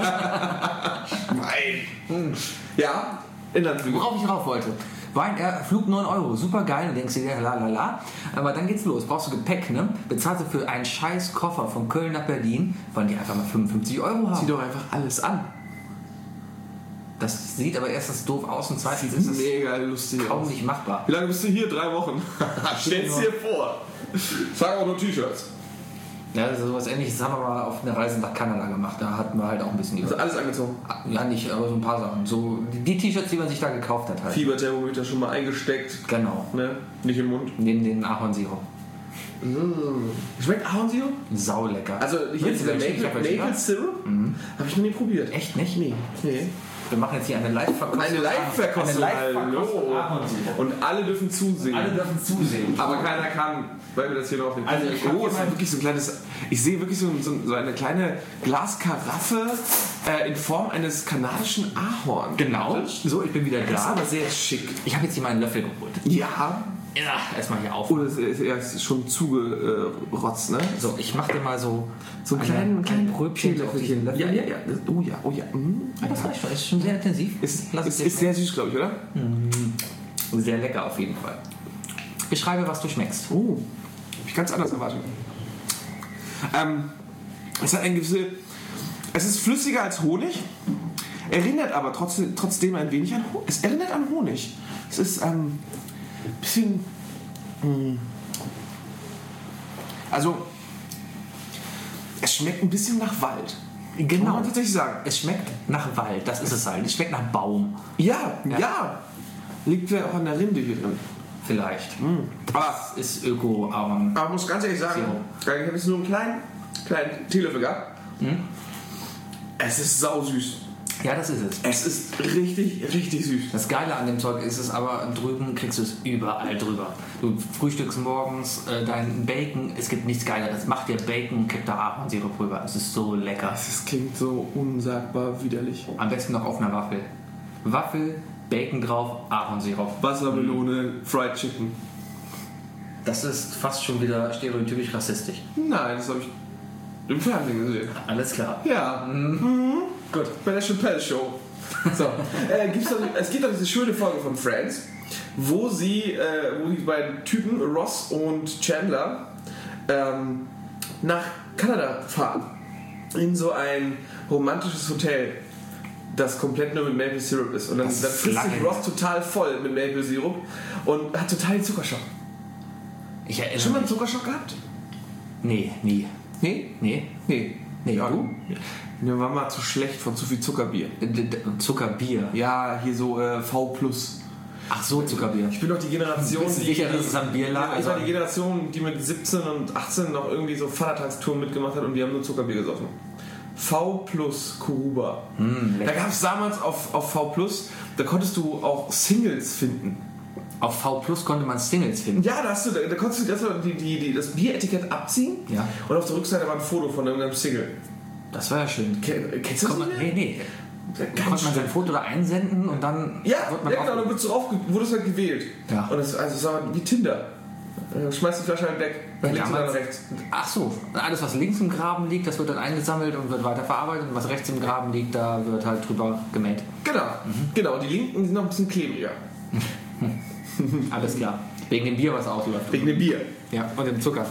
Nein. Ja, Inlandsflüge. Worauf ich rauf wollte. Ryanair, Flug 9 €, super geil. Du denkst dir, la. Aber dann geht's los. Brauchst du Gepäck, ne? Bezahlst du für einen scheiß Koffer von Köln nach Berlin, wollen die einfach mal 55 € haben. Zieh doch einfach alles an. Das sieht aber erstens doof aus und zweitens Sieht ist es mega lustig kaum aus. nicht machbar. Wie lange bist du hier? 3 Wochen. Stell's dir vor. Sag auch nur T-Shirts. Ja, also sowas Ähnliches haben wir mal auf einer Reise nach Kanada gemacht. Da hatten wir halt auch ein bisschen Also alles angezogen. Ja, nicht, aber so ein paar Sachen. So die T-Shirts, die man sich da gekauft hat halt. Fieberthermometer schon mal eingesteckt. Genau. Ne? Nicht im Mund. Neben den Ahornsirup. Schmeckt Ahornsirup? Saulecker. Also hier Willst ist du der welchen? Maple Syrup. Habe ich noch nie probiert. Echt nicht? Nee. Wir machen jetzt hier eine Live-Verkostung. Eine Live-Verkostung. Hallo. Ahornsirup. Und alle dürfen zusehen. Alle dürfen zusehen. Aber keiner kann, weil wir das hier noch nicht. Also ich hab es hier ist mal- wirklich so ein kleines. Ich sehe wirklich so eine kleine Glaskaraffe in Form eines kanadischen Ahorns. Genau. So, ich bin wieder Das ist da. aber sehr schick. Ich habe jetzt hier meinen Löffel geholt. Ja. Ja, erstmal hier auf. Oh, das ist schon zugerotzt, ne? So, ich mache dir mal so So einen kleinen Brötchen auf diesen Löffel. Ja. Oh ja. Das reicht schon. Ist schon sehr intensiv. Lass es dir Ist sehr süß, glaube ich, oder? sehr lecker auf jeden Fall. Beschreibe, was du schmeckst. Oh, hab ich ganz anders erwartet. Es hat eine gewisse. Es ist flüssiger als Honig, erinnert aber trotzdem ein wenig an Honig. Es erinnert an Honig. Es ist ein bisschen. Also, es schmeckt ein bisschen nach Wald. Kann Genau. man tatsächlich sagen. Es schmeckt nach Wald, das ist es halt. Es schmeckt nach Baum. Ja. Liegt ja auch an der Rinde hier drin. Vielleicht. Aber Ist Öko-Ahorn. ich muss ganz ehrlich sagen, ich habe jetzt nur einen kleinen Teelöffel gehabt. Es ist sausüß. Ja, das ist es. Es ist richtig, richtig süß. Das Geile an dem Zeug ist es aber, drüben kriegst du es überall drüber. Du frühstückst morgens dein Bacon, es gibt nichts Geileres. Mach dir Bacon und kipp da Ahornsirup rüber. Es ist so lecker. Es klingt so unsagbar widerlich. Am besten noch auf einer Waffel. Waffel, Bacon drauf, Ahornsirup. Wassermelone, Fried Chicken. Das ist fast schon wieder stereotypisch rassistisch. Nein, das habe ich im Fernsehen gesehen. Alles klar. Ja. Gut. Bei der Chappelle Show. So. Es gibt doch diese schöne Folge von Friends, wo die beiden Typen, Ross und Chandler, nach Kanada fahren. In so ein romantisches Hotel, das komplett nur mit Maple Syrup ist. Und dann frisst sich Ross total voll mit Maple Syrup und hat total den Zuckerschock. Ich erinnere Schon mal einen mich. Zuckerschock gehabt? Nee, nie. Nee? Nee. Nee. Ja, du? Mir war mal zu schlecht von zu viel Zuckerbier. Zuckerbier. Ja, hier so V+. Ach so, Zuckerbier. Ich bin doch die Generation, Bist du sicher, dass es am Bier lag? Ja, ich war die Generation, die mit 17 und 18 noch irgendwie so Vatertagstouren mitgemacht hat und die haben nur Zuckerbier gesoffen. V+ Kuruba. Da gab es damals auf V+, da konntest du auch Singles finden. Auf V+ konnte man Singles finden. Ja, da konntest du das Bieretikett abziehen Ja. und auf der Rückseite war ein Foto von irgendeinem Single. Das war ja schön. Kennst du das nicht mehr? Nee. Da konnte man sein Foto da einsenden und dann Ja, wird man genau, dann wurdest du halt gewählt. Ja. Und das war wie Tinder. Schmeißt die Flasche halt weg. Nach links oder nach rechts. Ach so, alles was links im Graben liegt, das wird dann eingesammelt und wird weiter verarbeitet und was rechts im Graben liegt, da wird halt drüber gemäht. Genau, die linken sind noch ein bisschen klebriger. Alles klar. Wegen dem Bier, was ausläuft. Wegen dem Bier. Ja, und dem Zucker.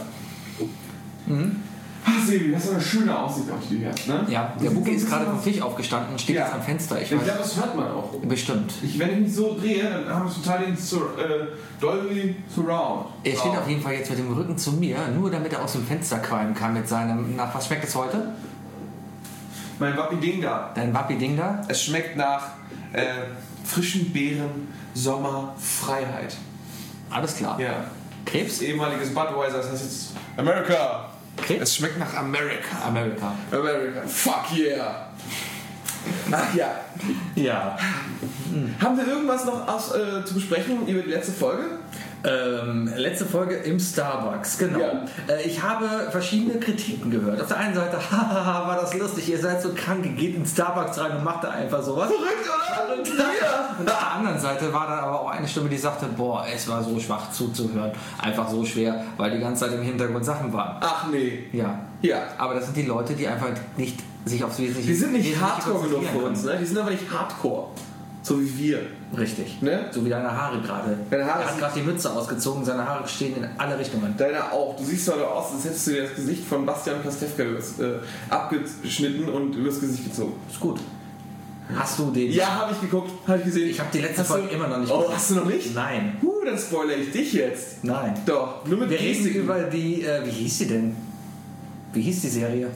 Ach, Sebi, das ist eine schöne Aussicht auf die Herz, ne? Ja, der Buki ist gerade vom Tisch aufgestanden und steht jetzt am Fenster. Ich glaube, das hört man auch. Bestimmt. Wenn ich mich so drehe, dann haben wir total den Dolby Surround. Er steht auf jeden Fall jetzt mit dem Rücken zu mir, nur damit er aus dem Fenster qualmen kann mit seinem... Nach was schmeckt es heute? Mein Wappi-Ding da. Dein Wappi-Ding da? Es schmeckt nach frischen Beeren, Sommer, Freiheit. Alles klar. Ja. Krebs? Ehemaliges Budweiser, das heißt jetzt America. Krebs? Es schmeckt nach America. America. Fuck yeah. Ach ja. Ja. Haben wir irgendwas noch zu besprechen über die letzte Folge? Letzte Folge im Starbucks, genau. Ja. Ich habe verschiedene Kritiken gehört. Auf der einen Seite, hahaha, war das lustig, ihr seid so krank, ihr geht in Starbucks rein und macht da einfach sowas. Verrückt, oder? Ja. Und auf der anderen Seite war dann aber auch eine Stimme, die sagte, boah, es war so schwach zuzuhören. Einfach so schwer, weil die ganze Zeit im Hintergrund Sachen waren. Ach nee. Ja. Ja. Aber das sind die Leute, die einfach nicht sich aufs Wesentliche... Die sind nicht Wesentliche hardcore genug für konzentrieren uns, ne? Die sind aber nicht hardcore. So wie wir. Richtig. Ne? So wie deine Haare gerade. Deine Haare Er hat sind- gerade die Mütze ausgezogen, seine Haare stehen in alle Richtungen. Deiner auch. Du siehst heute aus, als hättest du dir das Gesicht von Bastian Pastewka abgeschnitten und übers Gesicht gezogen. Ist gut. Hast du den... Ja, habe ich geguckt, habe ich gesehen. Ich habe die letzte Hast Folge du- immer noch nicht Oh, gesehen. hast du noch nicht? Nein. Dann spoilere ich dich jetzt. Nein. Doch, nur mit Wir reden Gestiken. über die... wie hieß sie denn? Wie hieß die Serie?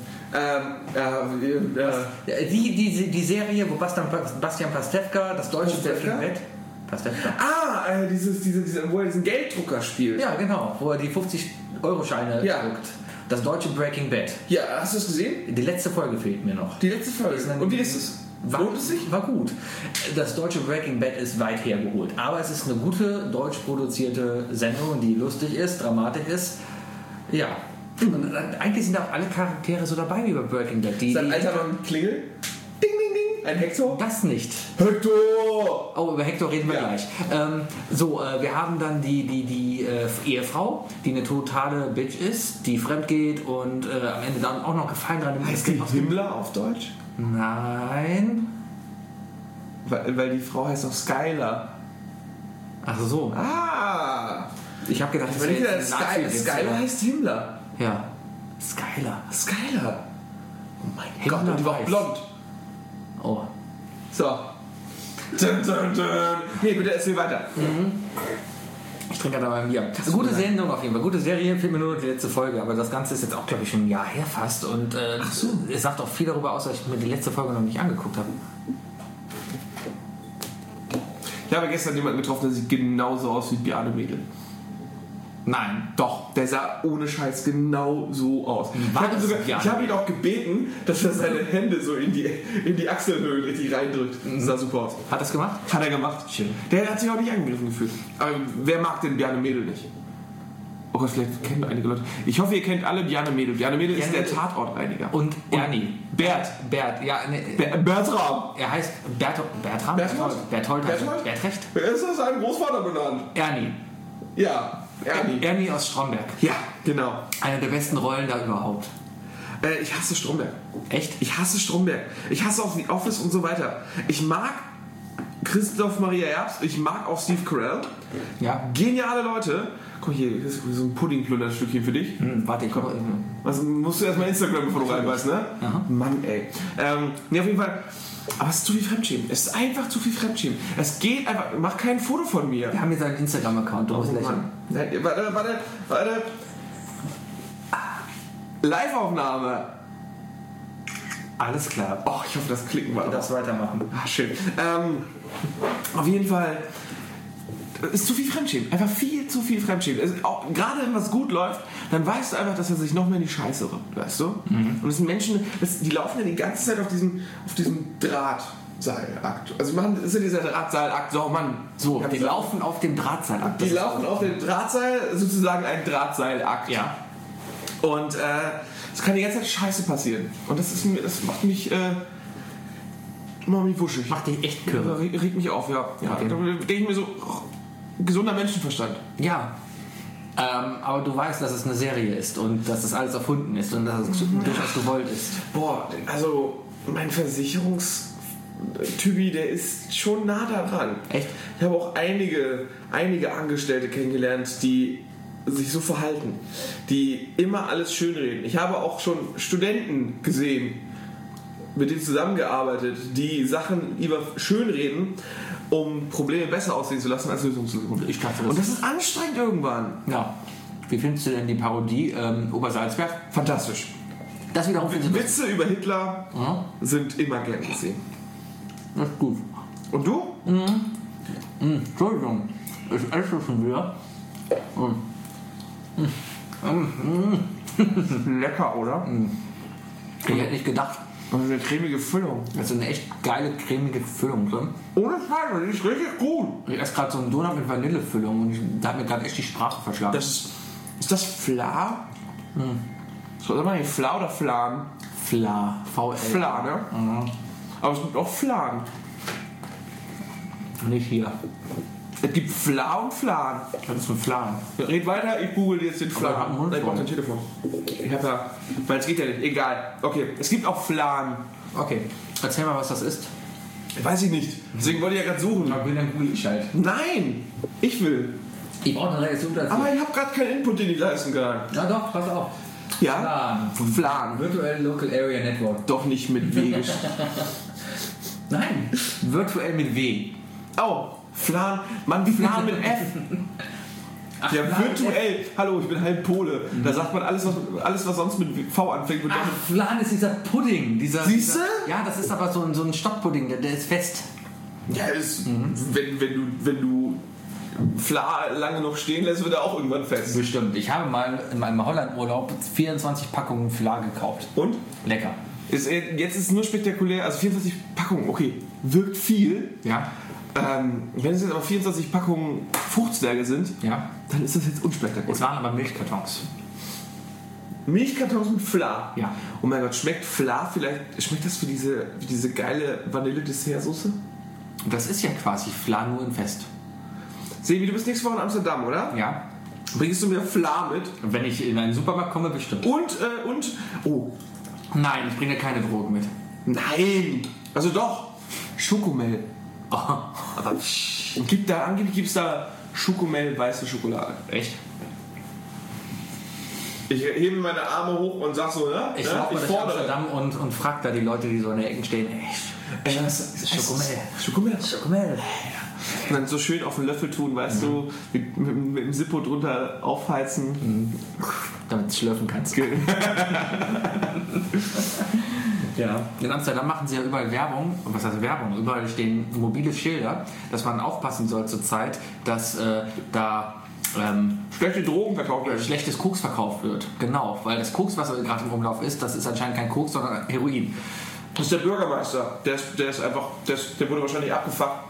Die Serie, wo Bastian Pastewka, das deutsche Pastewka? Breaking Bad... Pastewka? Wo er diesen Gelddrucker spielt. Ja, genau. Wo er die 50-Euro-Scheine Ja. druckt. Das deutsche Breaking Bad. Ja, hast du es gesehen? Die letzte Folge fehlt mir noch. Die letzte Folge. Und wie ist es? Lohnt es sich? War gut. Das deutsche Breaking Bad ist weit hergeholt. Aber es ist eine gute, deutsch produzierte Sendung, die lustig ist, dramatisch ist. Ja. Und eigentlich sind auch alle Charaktere so dabei wie bei Breaking Bad. Ist ein alter Mann Klingel? Ding, ding, ding. Ein Hector? Das nicht. Hector! Oh, über Hector reden wir Ja. gleich. Wir haben dann die Ehefrau, die eine totale Bitch ist, die fremd geht und am Ende dann auch noch Gefallen dran nimmt. Heißt die Himmler auf Deutsch? Nein. Weil die Frau heißt auch Skylar. Ach so. Ah! Ich habe gedacht, das Wenn ich wäre wieder jetzt ein Nazi-Witz, Skylar aber- heißt Himmler. Ja. Skylar. Skylar. Oh mein Himmler Gott, und die war auch weiß. blond. Oh. So. Dun, dun, dun. Nee, bitte erzähl weiter. Ich trinke da mal ein Bier. Eine gute Sendung auf jeden Fall. Gute Serie, fehlt mir nur noch die letzte Folge. Aber das Ganze ist jetzt auch, glaube ich, schon ein Jahr her fast. Und es sagt auch viel darüber aus, dass ich mir die letzte Folge noch nicht angeguckt habe. Ich habe gestern jemanden getroffen, der sieht genauso aus wie Bjarne Mädel. Nein. Doch, der sah ohne Scheiß genau so aus. Ich habe ihn auch gebeten, dass er seine Hände so in die Achselhöhlen richtig reindrückt. Das sah super aus. Hat das gemacht? Hat er gemacht. Schön. Der hat sich auch nicht angegriffen gefühlt. Aber wer mag denn Bjarne Mädel nicht? Oh Gott, vielleicht kennen einige Leute. Ich hoffe, ihr kennt alle Bjarne Mädel. Bjarne Mädel ist der Tatortreiniger. Und Ernie. Bert. Ja, ne, Bertram. er heißt Bertram? Berthold? Berthold. Berthold? Bertrecht? Ist das seinem Großvater benannt? Ernie. Ja, Ernie. Ernie aus Stromberg. Ja, genau. Eine der besten Rollen da überhaupt. Ich hasse Stromberg. Echt? Ich hasse Stromberg. Ich hasse auch The Office und so weiter. Ich mag Christoph Maria Herbst. Ich mag auch Steve Carell. Ja. Geniale Leute. Guck hier, hier ist so ein Puddingplunderstückchen für dich. Warte, ich komme. Also musst du erstmal Instagram, bevor du reinbeißt, ne? Aha. Mann, ey. Ne, auf jeden Fall. Aber es ist zu viel Fremdschämen. Es ist einfach zu viel Fremdschämen. Es geht einfach. Mach kein Foto von mir. Wir haben jetzt einen Instagram-Account, du musst lächeln. Nein, warte. Live-Aufnahme. Alles klar. Oh, ich hoffe, das klicken wir. Du darfst weitermachen. Ah, schön. Auf jeden Fall. Es ist zu viel Fremdschämen. Einfach viel zu viel Fremdschämen. Gerade wenn was gut läuft, dann weißt du einfach, dass er sich noch mehr in die Scheiße rückt, weißt du? Und es sind Menschen, die laufen ja die ganze Zeit auf diesem Drahtseilakt. Also das ist ja dieser Drahtseilakt. So, Mann. So, die laufen auf dem Drahtseilakt. Die laufen auf dem Drahtseil, sozusagen ein Drahtseilakt. Ja. Und es kann die ganze Zeit Scheiße passieren. Und das macht mich wuschig. Macht dich echt kirre. Regt mich auf, ja. Okay. Da denke ich mir so, gesunder Menschenverstand. Ja. Aber du weißt, dass es eine Serie ist und dass das alles erfunden ist und dass es durchaus gewollt ist. Boah, also mein Versicherungstypi, der ist schon nah daran. Echt? Ich habe auch einige Angestellte kennengelernt, die sich so verhalten, die immer alles schönreden. Ich habe auch schon Studenten gesehen, mit denen zusammengearbeitet, die Sachen lieber schönreden, um Probleme besser aussehen zu lassen, als Lösungen zu suchen. Und das ist anstrengend irgendwann. Ja. Wie findest du denn die Parodie Obersalzberg? Fantastisch. Das wiederum findest du Witze über Hitler sind immer gern gesehen. das ist gut. Und du? Entschuldigung, ich esse schon wieder. Lecker, oder? Ich hätte nicht gedacht, Und eine cremige Füllung. da ist eine echt geile, cremige Füllung drin. Ohne Scheiße, die ist richtig gut. Ich esse gerade so einen Donut mit Vanillefüllung und da hat mir gerade echt die Sprache verschlagen. Ist das Fla? So, sag mal nicht Fla oder Flan? Fla. V-L. Fla, ne? Aber es gibt auch Flan. Nicht hier. Es gibt Fla und Flan. Das ist ein Flan. Red weiter, ich google jetzt den Aber ich hab Flan. einen Mund Nein, ich brauch voll. dein Telefon. Ich hab ja... Weil es geht ja nicht. Egal. Okay, es gibt auch Flan. Okay, erzähl mal, was das ist. Weiß ich nicht. Deswegen wollte ich ja gerade suchen. Aber dann google ich halt. Nein! Ich will. Ich brauche eine Reaktion dazu. Aber ich habe gerade keinen Input, den ich leisten kann. Na doch, pass auf. Ja? Flan. Virtual Local Area Network. Doch nicht mit W. Nein, virtuell mit W. Oh, Flan. Mann, Flan mit F. Ja, Flan virtuell. Hallo, ich bin halb Pole. Da sagt man alles, was sonst mit V anfängt, wird Ach, Flan ist dieser Pudding. Siehste? Ja, das ist aber so ein Stockpudding, der ist fest. Ja, ist, wenn du Fla lange noch stehen lässt, wird er auch irgendwann fest. Bestimmt. Ich habe mal in meinem Holland-Urlaub 24 Packungen Fla gekauft. Und? Lecker. Jetzt ist es nur spektakulär, also 24 Packungen, okay, wirkt viel. Ja. Wenn es jetzt aber 24 Packungen Fruchtwerke sind, Ja. dann ist das jetzt unspektakulär. Es waren aber Milchkartons. Milchkartons mit Fla. Ja. Oh mein Gott, schmeckt Fla vielleicht, schmeckt das wie diese geile Vanille-Dessert-Soße? Das ist ja quasi Fla nur in fest. Sebi, du bist nächste Woche in Amsterdam, oder? Ja. Bringst du mir Fla mit? Wenn ich in einen Supermarkt komme, bestimmt. Oh, Nein, ich bringe keine Drogen mit. nein! Also doch, Schokomel. Oh. Aber angeblich gibt es da Schokomel, weiße Schokolade. Echt? Ich hebe meine Arme hoch und sag so, ne? Ich laufe durch Amsterdam und frage da die Leute, die so in der Ecke stehen, Was ist Schokomel. Schokomel. Schokomel. Und dann so schön auf den Löffel tun, weißt du, mit dem Zippo drunter aufheizen. Damit du schlürfen kannst. Ja. In Amsterdam machen sie ja überall Werbung. Was heißt Werbung? Überall stehen mobile Schilder, dass man aufpassen soll zur Zeit, dass da Schlechte Drogen verkauft werden. schlechtes Koks verkauft wird. Genau, weil das Koks, was gerade im Umlauf ist, das ist anscheinend kein Koks, sondern Heroin. Das ist der Bürgermeister. Der ist einfach, der wurde wahrscheinlich abgefuckt.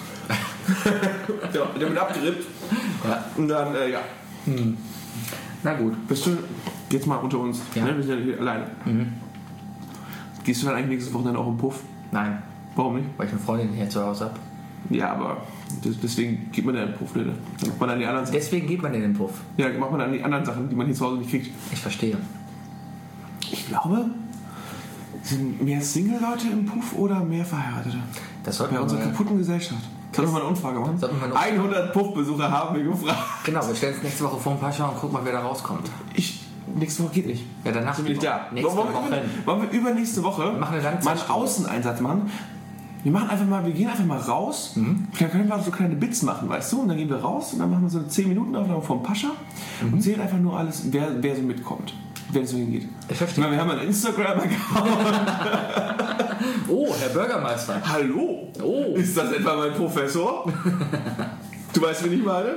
Ja, der wird abgerippt. Ja. Und dann, ja. Na gut. Bist du jetzt mal unter uns? Ja. Ne? Wir sind ja hier alleine. Gehst du dann eigentlich nächstes Wochenende auch im Puff? Nein, Warum nicht? weil ich eine Freundin hier zu Hause habe. Ja, aber deswegen geht man ja in den Puff, ne? Dann macht man dann die anderen Sachen. Deswegen geht man in den Puff. Ja, macht man dann die anderen Sachen, die man hier zu Hause nicht kriegt. Ich verstehe. Ich glaube, Sind mehr Single-Leute im Puff oder mehr Verheiratete? Das sollten bei unserer kaputten Gesellschaft. Sollten wir mal eine Umfrage machen? 100 Puffbesucher haben wir gefragt. Genau, wir stellen es nächste Woche vor ein paar Schauen und gucken mal, wer da rauskommt. Nächste Woche geht nicht. Ja, danach sind wir nicht da. Wollen wir übernächste Woche mal einen Außeneinsatz machen? Wir gehen einfach mal raus. Dann können wir auch so kleine Bits machen, weißt du? Und dann gehen wir raus und dann machen wir so eine 10 Minuten Aufnahme vom Pascha und sehen einfach nur alles, wer so mitkommt. Wer so hingeht. Ich verstehe. Wir haben einen Instagram-Account. Oh, Herr Bürgermeister. Hallo. Oh. Ist das etwa mein Professor? Du weißt, wen ich meine?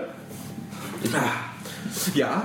Ja.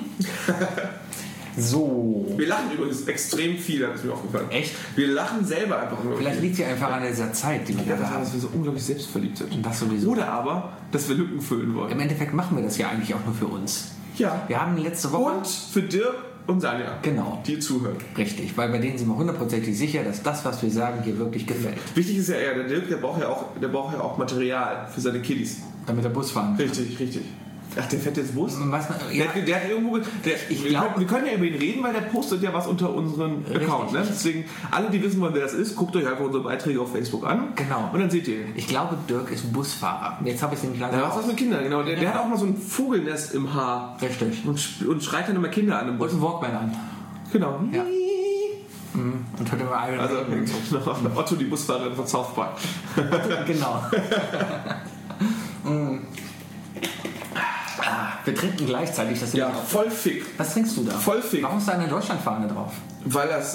So. Wir lachen übrigens extrem viel, das ist mir aufgefallen. Echt? Wir lachen selber einfach nur. Vielleicht liegt es ja einfach an dieser Zeit, die wir da haben. Dass wir so unglaublich selbstverliebt sind. Und das sowieso. Oder aber, dass wir Lücken füllen wollen. Im Endeffekt machen wir das ja eigentlich auch nur für uns. Ja. Wir haben letzte Woche... Und für Dirk und Sanja. Genau. Die zuhören. Richtig, weil bei denen sind wir hundertprozentig sicher, dass das, was wir sagen, hier wirklich gefällt. Wichtig ist ja eher, der Dirk, der braucht ja auch Material für seine Kiddies. Damit der Bus fahren kann. Richtig. Ach, der fährt jetzt Bus? Ja. Der hat irgendwo... wir können ja über ihn reden, weil der postet ja was unter unseren Account. Ne? Deswegen, alle, die wissen wollen, wer das ist, guckt euch einfach unsere Beiträge auf Facebook an. Genau. Und dann seht ihr ihn. Ich glaube, Dirk ist Busfahrer. Jetzt habe ich es nämlich langsam. Ja, was mit Kindern, genau. Der hat auch mal so ein Vogelnest im Haar. Richtig. Und schreit dann immer Kinder an im Bus. Und einen Walkman an. Genau. Ja. Und hört immer Iron Maiden. Also, Otto, die Busfahrerin von South Park. Genau. Wir trinken gleichzeitig. Das ja, voll fick. Was trinkst du da? Voll fick. Warum ist da eine Deutschlandfahne drauf? Weil das,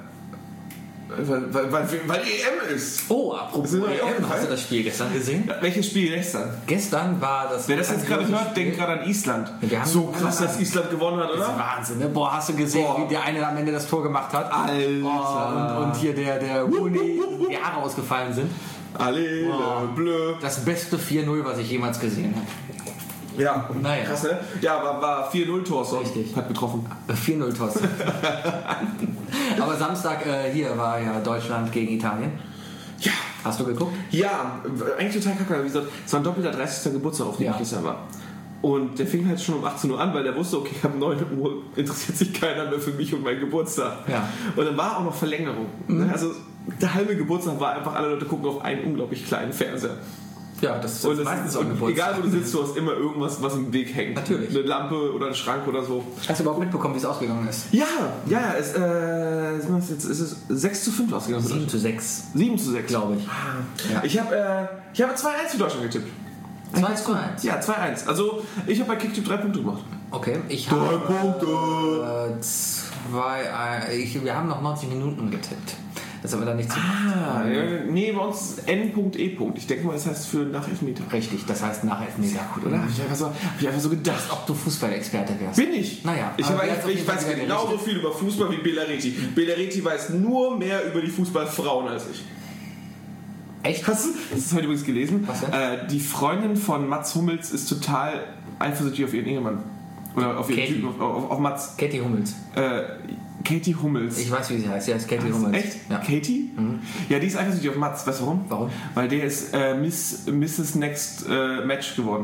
weil EM ist. Oh, apropos EM, hast du das Spiel gestern gesehen? Ja, welches Spiel gestern? Gestern war das... Wer das jetzt gerade hört, denkt gerade an Island. So krass, dass Island gewonnen hat, oder? Das ist Wahnsinn, ne? Boah, hast du gesehen, wie der eine am Ende das Tor gemacht hat? Alter. Und hier der Rooney, die Haare ausgefallen sind. Allez, bleu. Das beste 4-0, was ich jemals gesehen habe. Ja, naja. Krass, ne? Ja, war 4-0 Thorsten. Richtig. Hat getroffen. 4-0 Thorsten. Aber Samstag hier war ja Deutschland gegen Italien. Ja. Hast du geguckt? Ja, eigentlich total kacke. Wie gesagt, es war ein doppelter 30. Geburtstag, auf dem ich gestern war. Und der fing halt schon um 18 Uhr an, weil der wusste, okay, ab 9 Uhr interessiert sich keiner mehr für mich und meinen Geburtstag. Ja. Und dann war auch noch Verlängerung. Also der halbe Geburtstag war einfach, alle Leute gucken auf einen unglaublich kleinen Fernseher. Ja, das ist meistens so ein Geburtstag. Egal wo du sitzt, du hast immer irgendwas, was im Weg hängt. Natürlich. Eine Lampe oder ein Schrank oder so. Hast du überhaupt mitbekommen, wie es ausgegangen ist? Ja, jetzt ist es 6:5 ausgegangen. 7:6. 7:6. Glaube ich. Ja. Ich habe 2-1 für Deutschland getippt. 2-1? Ja, 2-1. Also, ich habe bei Kicktipp 3 Punkte gemacht. Okay, ich 3 habe... Punkte! Wir haben noch 90 Minuten getippt. Das ist aber dann nicht zu... Nee, bei uns ist N.E. Ich denke mal, das heißt für nach Elfmeter. Richtig, das heißt nach Elfmeter. Gut, oder? Hab ich einfach so gedacht. Als ob du Fußballexperte wärst. Bin ich? Naja. Ich weiß genauso viel über Fußball wie Belariti. Belariti weiß nur mehr über die Fußballfrauen als ich. Echt? Hast du das heute übrigens gelesen? Was denn? Die Freundin von Mats Hummels ist total eifersüchtig auf ihren Ehemann. Oder auf ihren Typen, auf Mats. Katie Hummels. Katie Hummels. Ich weiß, wie sie heißt. Sie heißt Katie Hummels. Echt? Ja. Katie? Mhm. Ja, die ist eifersüchtig auf Mats. Weißt du warum? Warum? Weil der ist Mrs. Next Match geworden.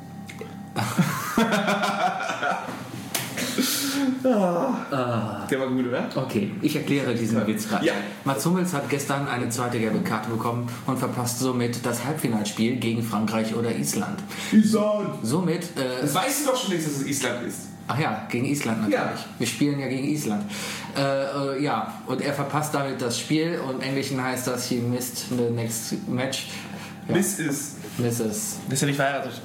Der war gut, oder? Okay, ich erkläre diesen Witz gerade. Ja. Mats Hummels hat gestern eine zweite gelbe Karte bekommen und verpasst somit das Halbfinalspiel gegen Frankreich oder Island. Island! Somit... das weißt du doch schon nicht, dass es Island ist. Ach ja, gegen Island natürlich. Ja. Wir spielen ja gegen Island. Ja, und er verpasst damit das Spiel und im Englischen heißt das, he missed the next match. Ja. Misses. Bist du nicht verheiratet?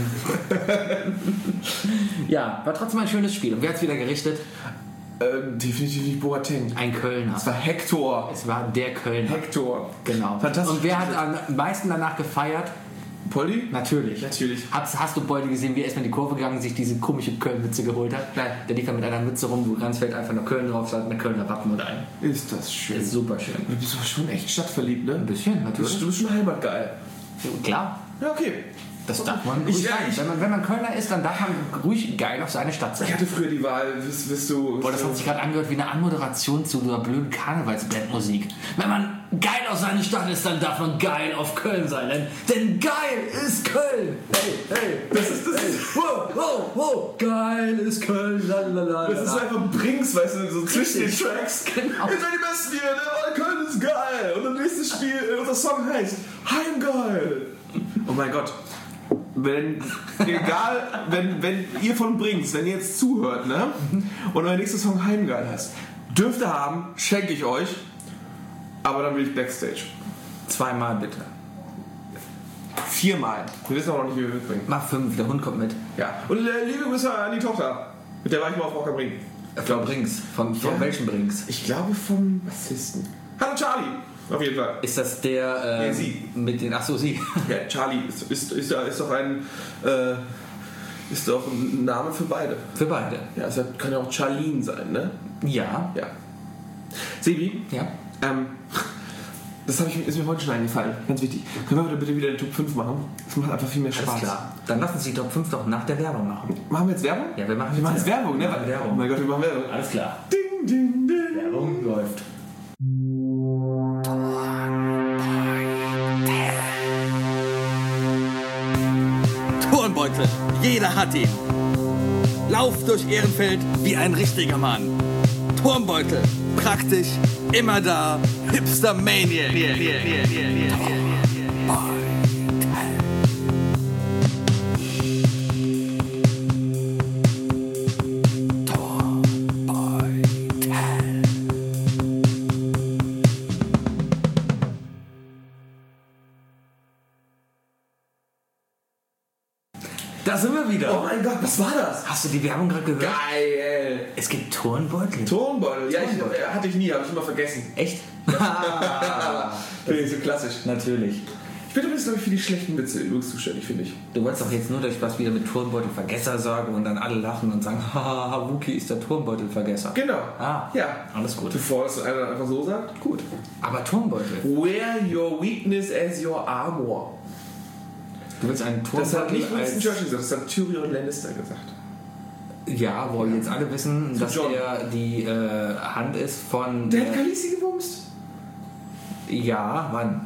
Ja, war trotzdem ein schönes Spiel. Und wer hat es wieder gerichtet? Definitiv nicht Boateng. Ein Kölner. Es war Hector. Es war der Kölner. Hector. Genau. Fantastisch. Und wer hat am meisten danach gefeiert? Poldi? Natürlich. Hast du Poldi gesehen, wie er erstmal in die Kurve gegangen und sich diese komische Köln-Mütze geholt hat? Nein. Der lief dann mit einer Mütze rum, wo ganz fällt einfach nur Köln drauf, hat eine Kölner Wappen und ein. Ist das schön. Ist super schön. Du bist doch schon echt stadtverliebt, ne? Ein bisschen, natürlich. Du bist schon heimatgeil. Klar. Ja, okay. Das darf man ruhig sein. Wenn man Kölner ist, dann darf man ruhig geil auf seine Stadt sein. Ich hatte früher die Wahl, wirst du... Boah, das hat sich gerade angehört wie eine Anmoderation zu einer blöden Karnevalsbandmusik. Wenn man geil auf seine Stadt ist, dann darf man geil auf Köln sein. Denn geil ist Köln. Hey, das ist... Wow, geil ist Köln. Lalalala. Das ist einfach Brings, weißt du, so zwischen den Tracks. Genau. Ihr seid die Besten hier, ne? Köln ist geil. Und das nächste Spiel, unser Song heißt Heimgeil. Oh mein Gott. Wenn ihr von Brings, wenn ihr jetzt zuhört, ne? Und euer nächster Song Heimgeil heißt, dürft ihr haben, schenke ich euch, aber dann will ich Backstage. 2-mal bitte. 4-mal. Wir wissen auch noch nicht, wie wir mitbringen. Mach 5, der Hund kommt mit. Ja. Und liebe Grüße an die Tochter. Mit der war ich mal auf Rocker Bring. Frau Brings. Von welchem Brings? Ich glaube vom Bassisten. Hallo Charlie. Auf jeden Fall. Ist das der ja, sie. Mit den... Achso, sie. Ja, Charlie ist doch ein... ist doch ein Name für beide. Für beide. Ja, es kann ja auch Charlene sein, ne? Ja. Ja. Sebi? Ja. Das ist mir heute schon eingefallen. Ganz wichtig. Können wir bitte wieder den Top 5 machen? Das macht einfach viel mehr Spaß. Alles klar. Dann lass uns die Top 5 doch nach der Werbung machen. Machen wir jetzt Werbung? Ja, wir machen jetzt Werbung, ne? Werbung. Oh mein Gott, wir machen Werbung. Alles klar. Ding, ding, ding. Werbung läuft. Turnbeutel, jeder hat ihn. Lauf durch Ehrenfeld wie ein richtiger Mann. Turmbeutel, praktisch, immer da, Hipster Maniac. Da sind wir wieder. Oh mein Gott, was war das? Hast du die Werbung gerade gehört? Geil. Es gibt Turnbeutel. Turnbeutel? Ja, hatte ich nie, habe ich immer vergessen. Echt? Finde ich so klassisch. Natürlich. Ich bin übrigens, glaube ich, für die schlechten Witze übrigens zuständig, finde ich. Du wolltest doch jetzt nur durch was wieder mit Turnbeutelvergesser sagen und dann alle lachen und sagen, haha, Wookie ist der Turnbeutelvergesser. Genau. Ah, ja. Alles gut. Bevor es einer einfach so sagt, gut. Aber Turnbeutel. Wear your weakness as your armor. Du willst einen Turnbeutel. Das hat nicht Winston Churchill gesagt, das hat Tyrion Lannister gesagt. Ja, wo jetzt alle wissen, dass er die Hand ist von... Der hat Khaleesi gebumst. Ja, wann?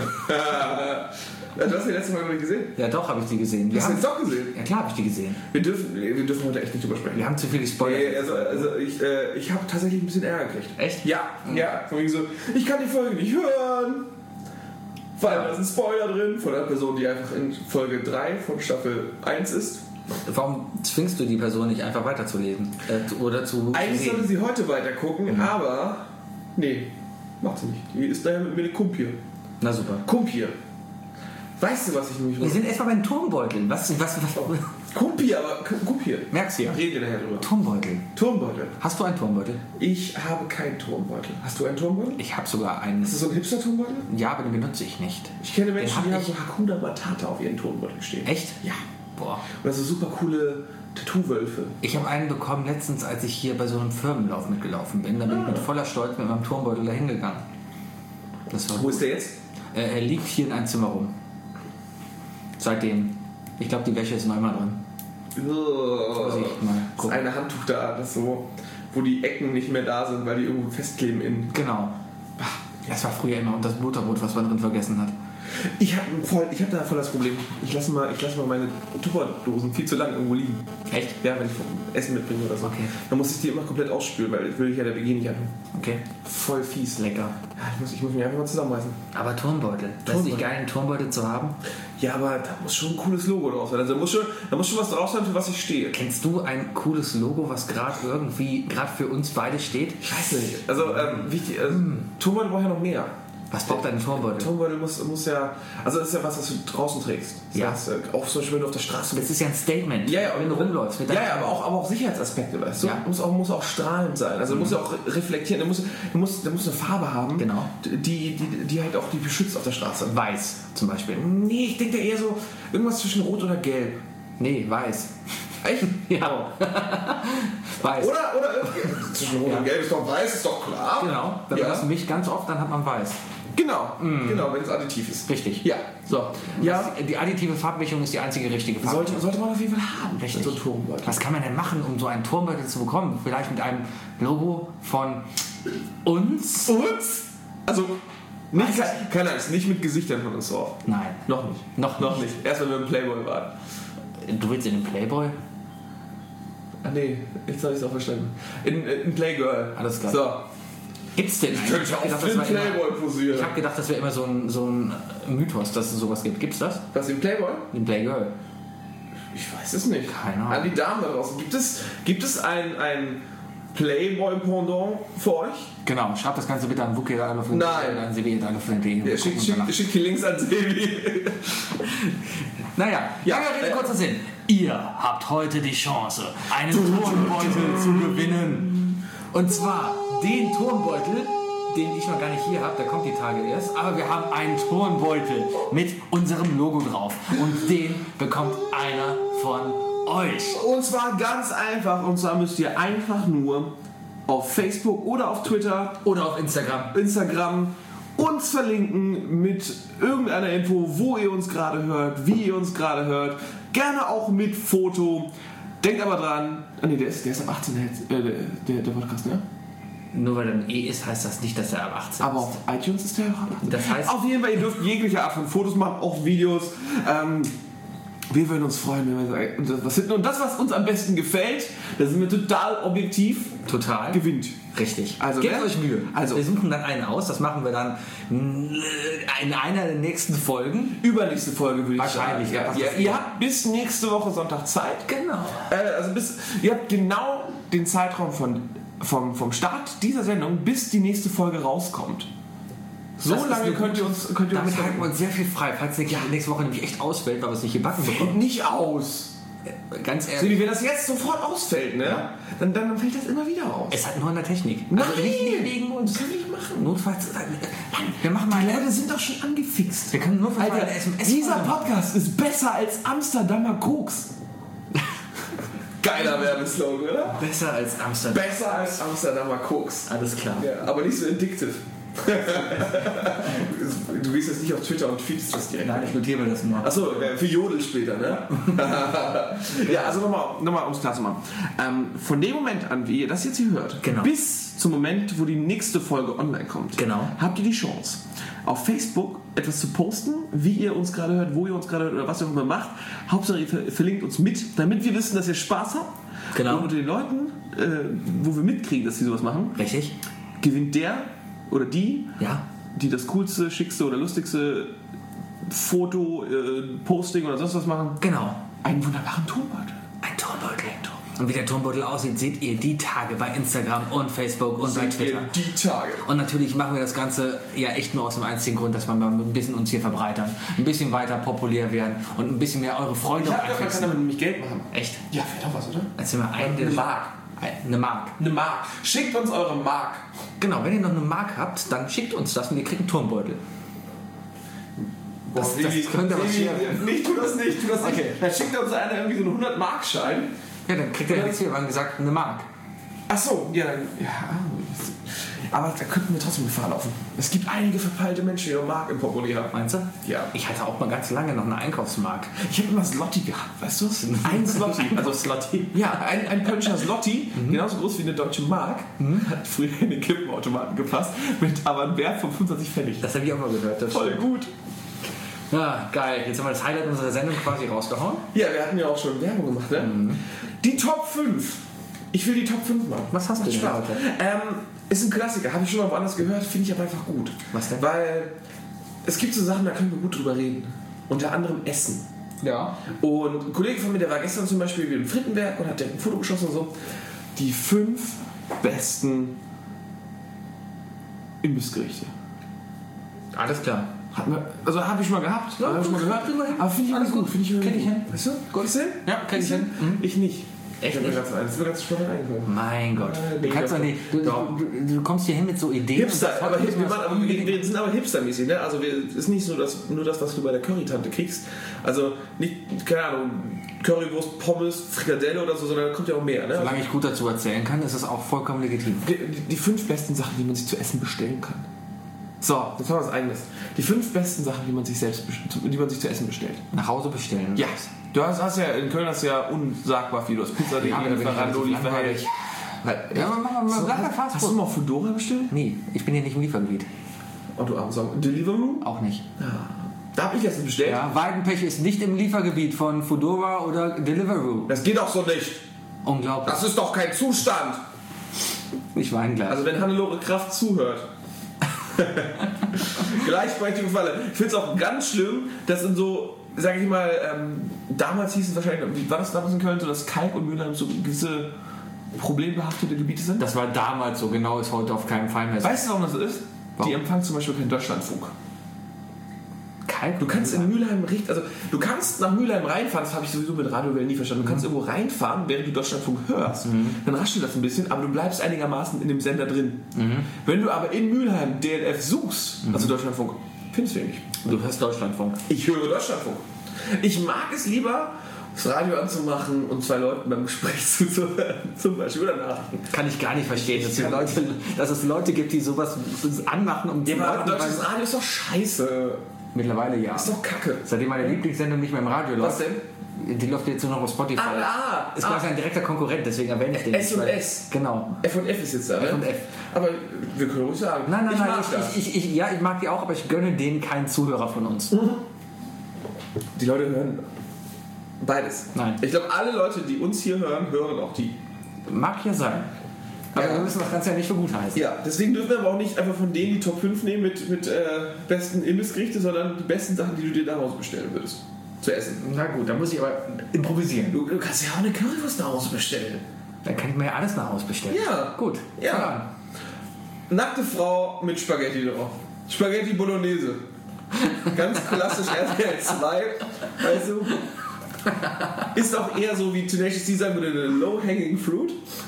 Du hast die letzte Mal gesehen? Ja, doch, habe ich die gesehen. Hast du jetzt doch gesehen? Ja, klar habe ich die gesehen. Wir dürfen heute echt nicht drüber sprechen. Wir haben zu viel gespoilert. Nee, also ich habe tatsächlich ein bisschen Ärger gekriegt. Echt? Ja, ja. Von wegen so, ich kann die Folge nicht hören. Weil da ist ein Spoiler drin von einer Person, die einfach in Folge 3 von Staffel 1 ist. Warum zwingst du die Person nicht einfach weiterzulesen? Oder zu Eigentlich sollte sie heute weiter gucken, aber nee, macht sie nicht. Die ist daher mit mir eine Kumpir. Na super. Kumpir. Weißt du, was ich nämlich... Wir sind erstmal bei den Turmbeuteln. Was? Kumpir, aber Kumpir. Merkst du ja. Reden wir nachher drüber. Turmbeutel. Turmbeutel. Hast du einen Turmbeutel? Ich habe keinen Turmbeutel. Hast du einen Turmbeutel? Ich habe sogar einen. Ist das so ein Hipster-Turmbeutel? Ja, aber den benutze ich nicht. Ich kenne Menschen, die haben so Hakuna Matata auf ihren Turmbeutel stehen. Echt? Ja. Boah. Oder so super coole Tattoo-Wölfe. Ich habe einen bekommen letztens, als ich hier bei so einem Firmenlauf mitgelaufen bin. Da bin ich mit voller Stolz mit meinem Turmbeutel dahin gegangen. Wo ist der jetzt? Er liegt hier in einem Zimmer rum. Seitdem. Ich glaube, die Wäsche ist noch immer drin. Das eine Handtuch da, das so, wo die Ecken nicht mehr da sind, weil die irgendwo festkleben in. Genau. Das war früher immer und das Butterbrot, was man drin vergessen hat. Ich habe da voll das Problem. Ich lasse mal meine Tupperdosen viel zu lang irgendwo liegen. Echt? Ja, wenn ich Essen mitbringe oder so. Okay. Dann muss ich die immer komplett ausspülen, weil ich will ja der WG nicht antun. Okay. Voll fies. Lecker. Ja, ich muss mich einfach mal zusammenreißen. Aber Turmbeutel. Das ist nicht geil, einen Turmbeutel zu haben? Ja, aber da muss schon ein cooles Logo drauf sein. Also da muss schon was drauf sein, für was ich stehe. Kennst du ein cooles Logo, was gerade für uns beide steht? Ich weiß nicht. Also, wichtig, Turmbeutel braucht ja noch mehr. Was braucht dein Turmbeutel? Turmbeutel muss ja... Also das ist ja was du draußen trägst. Das ja. heißt, auch zum Beispiel, wenn du auf der Straße bist. Das ist ja ein Statement. Ja, wenn du rumläufst. Ja, aber auch Sicherheitsaspekte, weißt du? Ja. Muss auch strahlend sein. Also muss ja auch reflektieren. Der muss eine Farbe haben, genau. die halt auch die beschützt auf der Straße. Weiß zum Beispiel. Nee, ich denke eher so irgendwas zwischen Rot oder Gelb. Nee, weiß. Echt? Ja. Weiß. Oder zwischen Rot und Gelb ist doch weiß, ist doch klar. Genau. Wenn man das mischt ganz oft, dann hat man weiß. Genau, wenn es additiv ist. Richtig. Ja. So. Ja. Die additive Farbmischung ist die einzige richtige Farbmischung. Sollte man auf jeden Fall haben. Richtig. So ein Turmbeutel. Was kann man denn machen, um so einen Turmbeutel zu bekommen? Vielleicht mit einem Logo von uns? Uns? Also, nicht, keine Angst, nicht mit Gesichtern von uns drauf. Nein. Noch nicht. Noch nicht. Erst wenn wir im Playboy waren. Du willst in den Playboy? Ah nee, jetzt habe ich es auch verstanden. In Playgirl. Alles klar. So. Gibt's denn Ich könnte auch für den Playboy posieren. Ich habe gedacht, das wäre immer so ein Mythos, dass es sowas gibt. Gibt's das? Was, im Playboy? In Playgirl? Ich weiß es nicht. Keine Ahnung. An die Damen da draußen. Gibt es ein Playboy-Pendant für euch? Genau, schreibt das Ganze bitte an Wookie.de Nein. an Sebi.de. Ja, schick die Links an Sebi. Naja, lange Rede, kurzer Sinn. Ihr habt heute die Chance, einen Turmbeutel zu gewinnen. Und zwar den Turmbeutel, den ich noch gar nicht hier habe, der kommt die Tage erst. Aber wir haben einen Turmbeutel mit unserem Logo drauf. Und den bekommt einer von euch. Und zwar ganz einfach. Und zwar müsst ihr einfach nur auf Facebook oder auf Twitter oder auf Instagram uns verlinken mit irgendeiner Info, wo ihr uns gerade hört, wie ihr uns gerade hört. Gerne auch mit Foto. Denkt aber dran, der ist ab 18 der Podcast, ne? Nur weil er ein E ist, heißt das nicht, dass er ab 18 ist. Aber auf iTunes ist der auch ab 18. Das heißt, auf jeden Fall, ihr dürft jegliche Art von Fotos machen, auch Videos. Wir würden uns freuen, wenn wir was finden. Und das, was uns am besten gefällt, da sind wir total objektiv. Total. Gewinnt. Richtig. Also gebt euch Mühe. Also, wir suchen dann einen aus. Das machen wir dann in einer der nächsten Folgen. Übernächste Folge würde ich wahrscheinlich, sagen. Wahrscheinlich. Ja. Ihr habt bis nächste Woche Sonntag Zeit. Genau. Ihr habt genau den Zeitraum vom Start dieser Sendung, bis die nächste Folge rauskommt. So lange könnt ihr uns damit halten wir uns sehr viel frei, falls nächste Woche nämlich echt ausfällt, weil wir es nicht gebacken bekommen. Nicht aus. Ganz ehrlich. Wenn das jetzt sofort ausfällt, ne? Ja. Dann fällt das immer wieder aus. Es hat nur an der Technik. Nein, also wir legen uns. Das können wir nicht machen. Notfalls. Mann, wir machen mal. Die Leute sind doch schon angefixt. Wir können notfalls mal eine SMS. Dieser Podcast ist besser als Amsterdamer Koks. Geiler Werbeslogan, oder? Besser als Amsterdam. Besser als Amsterdamer Koks. Alles klar. Ja, aber nicht so addictive. Du gehst jetzt nicht auf Twitter und tweetest das direkt. Nein, ich notiere mir das nur. Achso, für Jodel später, ne? Ja, also nochmal um es klar zu machen. Von dem Moment an, wie ihr das jetzt hier hört, bis zum Moment, wo die nächste Folge online kommt, habt ihr die Chance, auf Facebook etwas zu posten, wie ihr uns gerade hört, wo ihr uns gerade hört oder was ihr auch immer macht. Hauptsache ihr verlinkt uns mit, damit wir wissen, dass ihr Spaß habt. Genau. Und unter den Leuten, wo wir mitkriegen, dass sie sowas machen, richtig, gewinnt der oder die, ja, die das coolste, schickste oder lustigste Foto, Posting oder sonst was machen. Genau. Einen wunderbaren Turmbeutel. Ein Turmbeutel. Und wie der Turmbeutel aussieht, seht ihr die Tage bei Instagram und Facebook und bei Twitter. Die Tage. Und natürlich machen wir das Ganze ja echt nur aus dem einzigen Grund, dass wir mal ein bisschen uns hier verbreitern, ein bisschen weiter populär werden und ein bisschen mehr eure Freunde man kann damit nämlich Geld machen. Echt? Ja, wäre doch was, oder? Erzähl mal eine Mark. Eine Mark. Eine Mark. Schickt uns eure Mark. Genau, wenn ihr noch eine Mark habt, dann schickt uns das und ihr kriegt einen Turmbeutel. Das könnte was hier. Nicht, tu das nicht. Okay. Dann schickt uns einer irgendwie so einen 100-Mark-Schein. Ja, dann kriegt er jetzt hier, wir haben gesagt, eine Mark. Ach so, ja, dann. Ja, aber da könnten wir trotzdem Gefahr laufen. Es gibt einige verpeilte Menschen, die eine Mark im Portemonnaie haben. Meinst du? Ja. Ich hatte auch mal ganz lange noch eine Einkaufsmark. Ich habe immer Slotty gehabt, weißt du? Ein Slotty. Also Slotty. Ja, ein Pölscher Slotty, genauso groß wie eine deutsche Mark, hat früher in den Kippenautomaten gepasst, mit aber einem Wert von 25 Pfennig. Das habe ich auch mal gehört. Das voll gut. Ja, geil. Jetzt haben wir das Highlight unserer Sendung quasi rausgehauen. Ja, wir hatten ja auch schon Werbung gemacht, ne? Die Top 5. Ich will die Top 5 machen. Was hast du denn heute? Ist ein Klassiker, habe ich schon mal woanders gehört, finde ich aber einfach gut. Was denn? Weil es gibt so Sachen, da können wir gut drüber reden. Unter anderem Essen. Ja. Und ein Kollege von mir, der war gestern zum Beispiel in Frittenberg und hat ein Foto geschossen und so. Die 5 besten Imbissgerichte. Alles klar. Also habe ich schon mal gehabt, ja, habe ich schon mal gehört. Aber finde ich alles gut. Kenn ich hin. Weißt du? Gottes Willen? Ja, kenn ich hin. Ich nicht. Echt nicht? Das ist mir ganz spontan eingefallen. Mein Gott. Du kannst doch nicht. Du kommst hier hin mit so Ideen. Hipster, wir sind aber hipstermäßig, ne? Also es ist nicht nur das, was du bei der Curry-Tante kriegst. Also nicht, keine Ahnung, Currywurst, Pommes, Frikadelle oder so, sondern da kommt ja auch mehr, ne? Solange ich gut dazu erzählen kann, ist es auch vollkommen legitim. Die 5 besten Sachen, die man sich zu essen bestellen kann. So, jetzt haben wir was Eigenes. Die 5 besten Sachen, die man sich zu essen bestellt. Nach Hause bestellen. Ja. Du hast ja in Köln unsagbar viel. Du hast Pizza.de, Lieferando, Lieferheld. Ja, Fast Hast du mal Foodora bestellt? Nee, ich bin hier nicht im Liefergebiet. Oh, du armes Sau. Deliveroo? Auch nicht. Ja. Da habe ich jetzt bestellt. Ja, Weidenpech ist nicht im Liefergebiet von Foodora oder Deliveroo. Das geht auch so nicht. Unglaublich. Das ist doch kein Zustand. Ich weine gleich. Also wenn Hannelore Kraft zuhört. Gleichberechtigung für alle. Ich finde es auch ganz schlimm, dass in so, sag ich mal, damals hieß es wahrscheinlich, wie war das damals in Köln, so dass Kalk und Mülheim so gewisse problembehaftete Gebiete sind? Das war damals so, genau ist heute auf keinen Fall mehr so. Weißt du, warum das so ist? Warum? Die empfangen zum Beispiel keinen Deutschlandfunk. Kalk? Du kannst in Mülheim du kannst nach Mülheim reinfahren, das habe ich sowieso mit Radiowellen nie verstanden. Du kannst irgendwo reinfahren, während du Deutschlandfunk hörst. Dann raschelt das ein bisschen, aber du bleibst einigermaßen in dem Sender drin. Wenn du aber in Mülheim DLF suchst, also Deutschlandfunk, findest du ihn nicht. Du hörst Deutschlandfunk. Ich höre Deutschlandfunk. Ich mag es lieber, das Radio anzumachen und 2 Leuten beim Gespräch zuzuhören, zum Beispiel, oder Nachrichten. Kann ich gar nicht verstehen, dass es Leute gibt, die sowas anmachen, um Ja, aber deutsches Radio ist doch scheiße. Mittlerweile ja. Ist doch kacke. Seitdem meine Lieblingssendung nicht mehr im Radio läuft. Was denn? Die läuft jetzt nur noch auf Spotify. Ist quasi ein direkter Konkurrent, deswegen erwähne ich den. S&S. Genau. F&F ist jetzt da, ne? F&F. Aber wir können ruhig sagen. Nein, ich mag das. Ich mag die auch, aber ich gönne denen keinen Zuhörer von uns. Die Leute hören beides. Nein. Ich glaube, alle Leute, die uns hier hören, hören auch die. Mag ja sein. Aber wir müssen das Ganze ja nicht für gut heißen. Ja, deswegen dürfen wir aber auch nicht einfach von denen die Top 5 nehmen mit besten Imbissgerichte, sondern die besten Sachen, die du dir nach Hause bestellen würdest. Zu essen. Na gut, da muss ich aber improvisieren. Du kannst ja auch eine Currywurst nach Hause bestellen. Dann kann ich mir ja alles nach Hause bestellen. Ja. Gut. Ja. Nackte Frau mit Spaghetti drauf. Spaghetti Bolognese. Ganz klassisch RTL 2. Weißt du? Ist auch eher so wie Tenacious D sagen würde, eine Low-Hanging Fruit.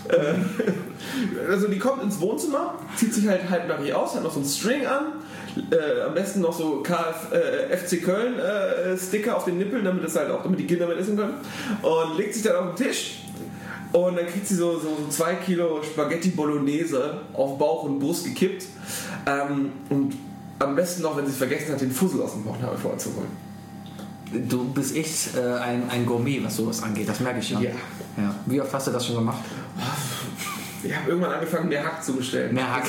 Also die kommt ins Wohnzimmer, zieht sich halt halbnackig aus, hat noch so einen String an, am besten noch so FC Köln Sticker auf den Nippeln, damit die Kinder mit essen können, und legt sich dann auf den Tisch und dann kriegt sie so 2 Kilo Spaghetti Bolognese auf Bauch und Brust gekippt, und am besten noch, wenn sie vergessen hat, den Fussel aus dem Bauchnabel vorzuholen. Du bist echt ein Gourmet, was sowas angeht, das merke ich schon. Ja. Wie oft hast du das schon gemacht? Ich habe irgendwann angefangen, mehr Hack zu bestellen. Mehr Hack.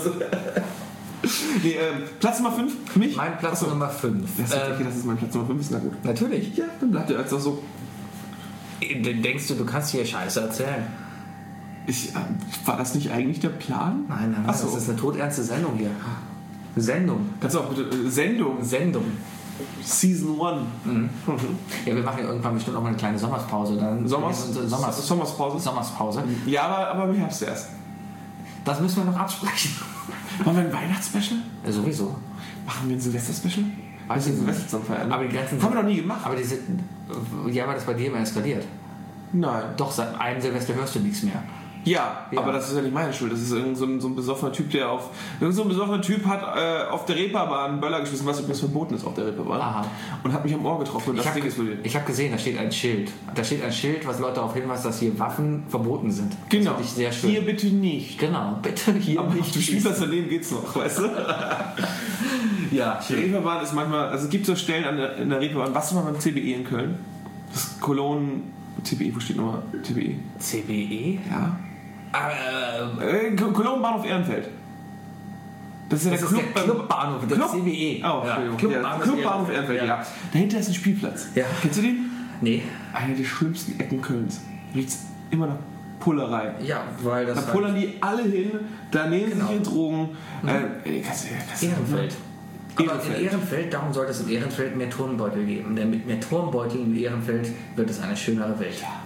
Nee, Platz Nummer 5 für mich? Mein Platz Nummer 5. Das ist mein Platz Nummer 5, ist na gut. Natürlich. Ja, dann bleibt er jetzt auch so. Denkst du kannst hier Scheiße erzählen? War das nicht eigentlich der Plan? Nein, Ach so. das ist eine todernste Sendung hier. Sendung. Kannst du auch bitte. Sendung. Season 1. Ja, wir machen ja irgendwann bestimmt auch mal eine kleine Sommerpause. Sommerpause. Ja, aber im Herbst erst. Das müssen wir noch absprechen. Machen wir ein Weihnachtsspecial? Ja, sowieso. Machen wir ein Silvester-Special? Weiß ich nicht. Silvester feiern. Aber die ganzen haben wir noch nie gemacht. Aber war das bei dir immer eskaliert? Nein. Doch, seit einem Silvester hörst du nichts mehr. Ja, aber das ist ja nicht meine Schuld. Das ist irgend so ein besoffener Typ, hat auf der Reeperbahn einen Böller geschmissen, was übrigens verboten ist auf der Reeperbahn. Aha. Und hat mich am Ohr getroffen. Und ich habe gesehen, da steht ein Schild. Da steht ein Schild, was Leute darauf hinweist, dass hier Waffen verboten sind. Genau. Das finde ich sehr schön. Hier bitte nicht. Genau, bitte hier aber nicht. Du spielst das daneben, geht's noch, weißt du? Ja, die Reeperbahn ist manchmal, also es gibt so Stellen in der Reeperbahn. Was war beim CBE in Köln? Das Cologne CBE, wo steht nochmal CBE? CBE? Ja. Cologne Bahnhof Ehrenfeld. Das ist der Clubbahnhof, der CBE. Oh, ja. Clubbahnhof Ehrenfeld, ja. Dahinter ist ein Spielplatz. Ja. Kennst du den? Nee. Eine der schlimmsten Ecken Kölns. Riecht's immer nach Pullerei. Ja, weil das. Da pullern die alle hin, da nehmen sie ihre Drogen. Ehrenfeld. Aber in Ehrenfeld, darum sollte es in Ehrenfeld mehr Turnbeutel geben. Denn mit mehr Turnbeuteln in Ehrenfeld wird es eine schönere Welt. Ja.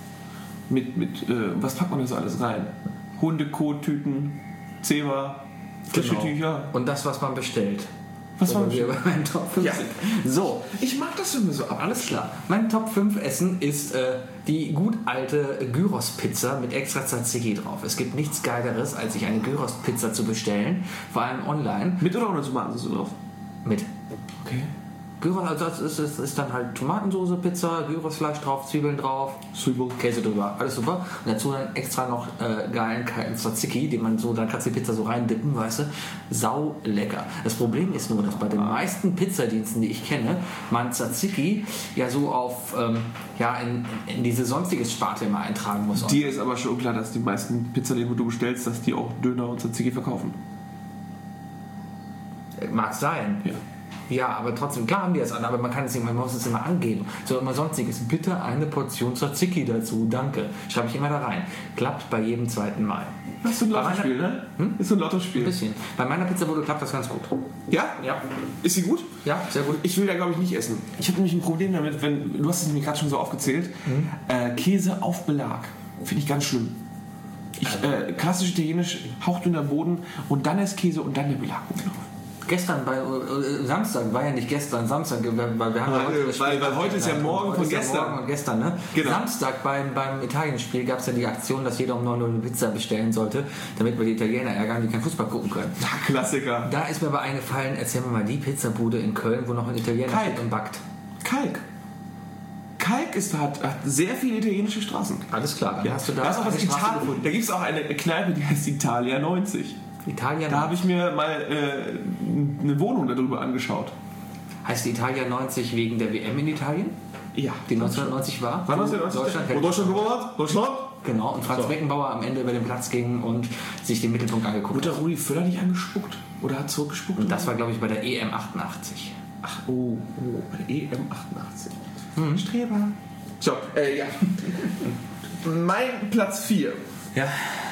Was packt man da so alles rein? Hundekot-Tüten, Zewa, frische Tücher. Und das, was man bestellt. Was war wir bei meinem Top 5 sind. So. Ich mag das immer so ab. Alles klar. Mein Top 5 Essen ist die gut alte Gyros-Pizza mit extra Tzatziki drauf. Es gibt nichts Geileres, als sich eine Gyros-Pizza zu bestellen, vor allem online. Mit oder ohne Tomatensauce drauf? Mit. Okay. Gyros, also das ist dann halt Tomatensoße, Pizza, Gyrosfleisch drauf, Zwiebeln drauf, Käse drüber, alles super. Und dazu dann extra noch geilen kalten Tzatziki, den man so, dann kannst du die Pizza so reindippen, weißt du, sau lecker. Das Problem ist nur, dass bei den meisten Pizzadiensten, die ich kenne, man Tzatziki ja so auf, in diese sonstiges Sparte immer eintragen muss. Dir ist aber schon klar, dass die meisten Pizzaläden, wo du bestellst, dass die auch Döner und Tzatziki verkaufen. Mag sein. Ja, aber trotzdem, klar haben die das an, aber man muss es immer angeben. So immer sonstiges. Bitte eine Portion Tzatziki dazu, danke. Schreibe ich immer da rein. Klappt bei jedem zweiten Mal. Das ist so ein Lottospiel, ne? Ist so ein Lottospiel. Ein bisschen. Bei meiner Pizzabude klappt das ganz gut. Ja? Ja. Ist sie gut? Ja, sehr gut. Ich will da, glaube ich, nicht essen. Ich habe nämlich ein Problem damit, du hast es mir gerade schon so aufgezählt, Käse auf Belag. Finde ich ganz schlimm. Klassisch italienisch, hauchdünner Boden und dann ist Käse und dann der Belag oben drauf. Gestern Samstag, war ja nicht gestern, Samstag, weil wir haben weil heute ist ja morgen von gestern. Morgen und gestern, ne? Genau. Samstag beim Italienspiel gab es ja die Aktion, dass jeder um 9 Uhr eine Pizza bestellen sollte, damit wir die Italiener ärgern, die kein Fußball gucken können. Klassiker. Da ist mir aber eingefallen, erzähl mir mal die Pizzabude in Köln, wo noch ein Italiener steht und backt. Kalk hat sehr viele italienische Straßen. Alles klar, dann hast du da auch was gefunden. Da gibt es auch eine Kneipe, die heißt Italia 90. Da habe ich mir mal eine Wohnung darüber angeschaut. Heißt die Italia 90 wegen der WM in Italien? Ja. Die 1990 war? War 1990? Wo Deutschland gewonnen hat? Deutschland? Genau, und Franz Beckenbauer am Ende über den Platz ging und sich den Mittelpunkt angeguckt hat. Wurde Rudi Völler nicht angespuckt? Oder hat zurückgespuckt? Und das war, glaube ich, bei der EM 88. Ach, bei der EM 88. Streber. So, ja. Mein Platz 4. Ja.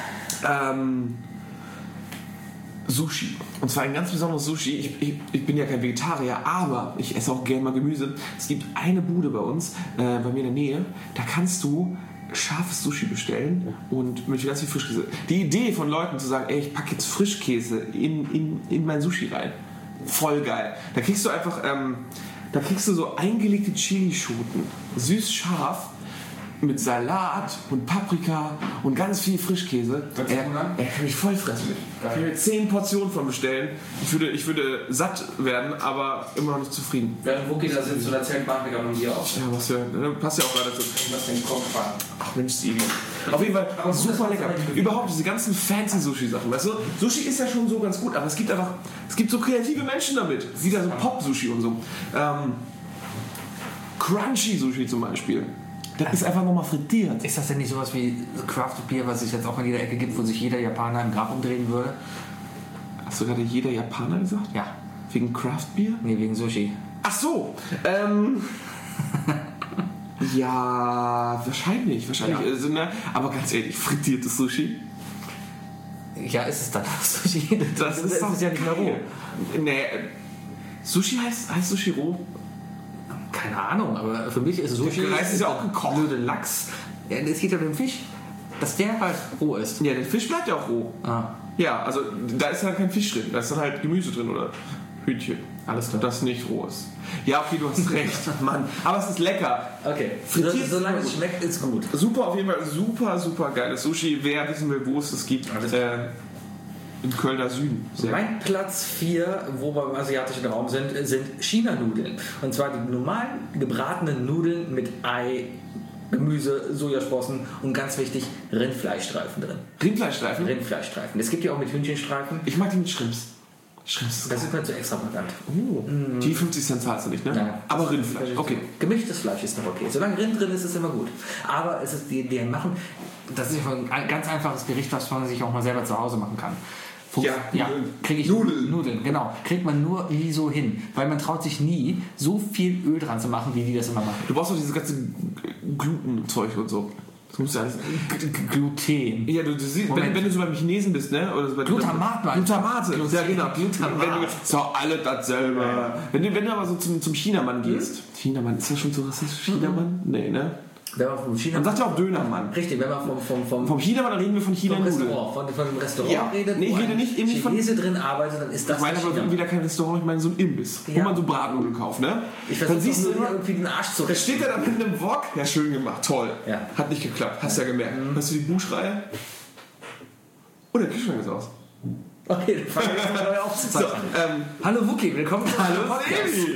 Sushi. Und zwar ein ganz besonderes Sushi. Ich bin ja kein Vegetarier, aber ich esse auch gerne mal Gemüse. Es gibt eine Bude bei uns, bei mir in der Nähe, da kannst du scharfes Sushi bestellen und mit ganz viel Frischkäse. Die Idee von Leuten zu sagen, ey, ich packe jetzt Frischkäse in mein Sushi rein. Voll geil. Da kriegst du einfach, so eingelegte Chilischoten, süß-scharf, mit Salat und Paprika und ganz viel Frischkäse. Er kann mich voll fressen. Ich kann mir 10 Portionen von bestellen. Ich würde satt werden, aber immer noch nicht zufrieden. Während Wookie da sitzt, oder erzählt Paprika von dir auch. Ja, passt ja auch gerade dazu. Was den Kopf war. Ach Mensch, Stevie. Auf jeden Fall super lecker. Überhaupt diese ganzen fancy Sushi-Sachen. Weißt du, Sushi ist ja schon so ganz gut, aber es gibt so kreative Menschen damit. Wieder so Pop-Sushi und so. Crunchy Sushi zum Beispiel. Das ist einfach nochmal frittiert. Ist das denn nicht sowas wie Craft Beer, was es jetzt auch in jeder Ecke gibt, wo sich jeder Japaner im Grab umdrehen würde? Hast du gerade jeder Japaner gesagt? Ja. Wegen Craft Beer? Nee, wegen Sushi. Ach so. Ja, wahrscheinlich. Ja. Also, ne? Aber ganz ehrlich, frittiertes Sushi? Ja, ist es dann auch Sushi? Das ist ja nicht mehr roh. Nee, Sushi heißt Sushi roh? Keine Ahnung, aber für mich ist Sushi... Der Reis ist ja auch gekocht. Blöde Lachs. Ja, es geht ja um den Fisch. Dass der halt roh ist. Ja, der Fisch bleibt ja auch roh. Ah. Ja, also da ist halt kein Fisch drin. Da ist dann halt Gemüse drin oder Hühnchen. Alles klar. Das nicht roh ist. Ja, okay, du hast recht, Mann. Aber es ist lecker. Okay. Frittiert, solange es schmeckt, ist gut. Super, auf jeden Fall super geiles Sushi. Wer wissen will, wo es das gibt, im Kölner Süden. Mein Platz 4, wo wir im asiatischen Raum sind China-Nudeln. Und zwar die normalen gebratenen Nudeln mit Ei, Gemüse, Sojasprossen und ganz wichtig, Rindfleischstreifen drin. Rindfleischstreifen? Rindfleischstreifen. Es gibt ja auch mit Hühnchenstreifen. Ich mag die mit Shrimps. Das ist mir zu extravagant. Die 50 Cent zahlst du nicht, ne? Nein. Aber Rindfleisch, okay. Gemischtes Fleisch ist noch okay. Solange Rind drin ist, ist es immer gut. Aber es ist die machen, das ist ein ganz einfaches Gericht, was man sich auch mal selber zu Hause machen kann. Kriege ich Nudeln, genau. Kriegt man nur nie so hin. Weil man traut sich nie, so viel Öl dran zu machen, wie die das immer machen. Du brauchst doch dieses ganze Glutenzeug und so. Das muss ja alles. Gluten. Ja, du siehst, wenn du so beim Chinesen bist, ne? Oder so bei Glutamate. Ja, genau. Ist auch alle dasselbe. Ja. Wenn du aber so zum Chinamann gehst. Chinamann, ist das schon so rassistisch? Chinamann? Nee, ne? Wenn man vom Man sagt ja auch Dönermann. Richtig, wenn man vom Chinamann reden wir von China-Nudeln. Von dem Restaurant redet, nee, ich rede nicht irgendwie von Chinese drin arbeitet, dann ist das. Ich meine aber wieder kein Restaurant, ich meine so ein Imbiss, wo man so Bratnudeln kauft, ne? Dann siehst du irgendwie den Arsch zu. Da steht er da mit einem Wok. Ja, schön gemacht, toll. Ja. Hat nicht geklappt, hast ja gemerkt. Hast du die Buchschreie? Oh, der Kühlschrank ist aus. Okay, dann fangen wir jetzt mal neu aufzuzeichnen. Hallo Wookie, willkommen. Hallo Evi.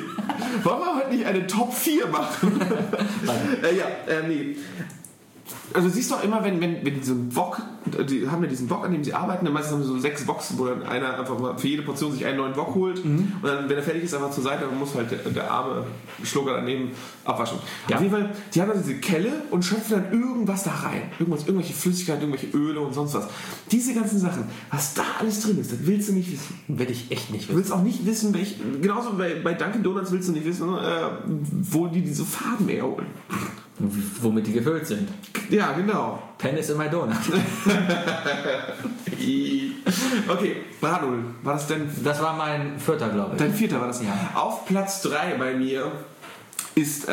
Wollen wir heute nicht eine Top 4 machen? Nee. Also du siehst doch immer, wenn die so einen Wok, die haben ja diesen Wok, an dem sie arbeiten, dann meistens haben sie so 6 Woks, wo dann einer einfach mal für jede Portion sich einen neuen Wok holt und dann, wenn er fertig ist, einfach zur Seite, dann muss halt der arme Schlucker daneben abwaschen. Ja. Auf jeden Fall, die haben dann diese Kelle und schöpfen dann irgendwas da rein. Irgendwelche Flüssigkeiten, irgendwelche Öle und sonst was. Diese ganzen Sachen, was da alles drin ist, das willst du nicht wissen. Will ich echt nicht wissen. Du willst auch nicht wissen, genauso bei Dunkin' Donuts willst du nicht wissen, wo die diese Farben herholen. Womit die gefüllt sind. Ja, genau. Pen is in my donut. Okay, Bradl, war das denn? Das war mein 4., glaube ich. Dein 4. war das? Ja. Auf Platz 3 bei mir ist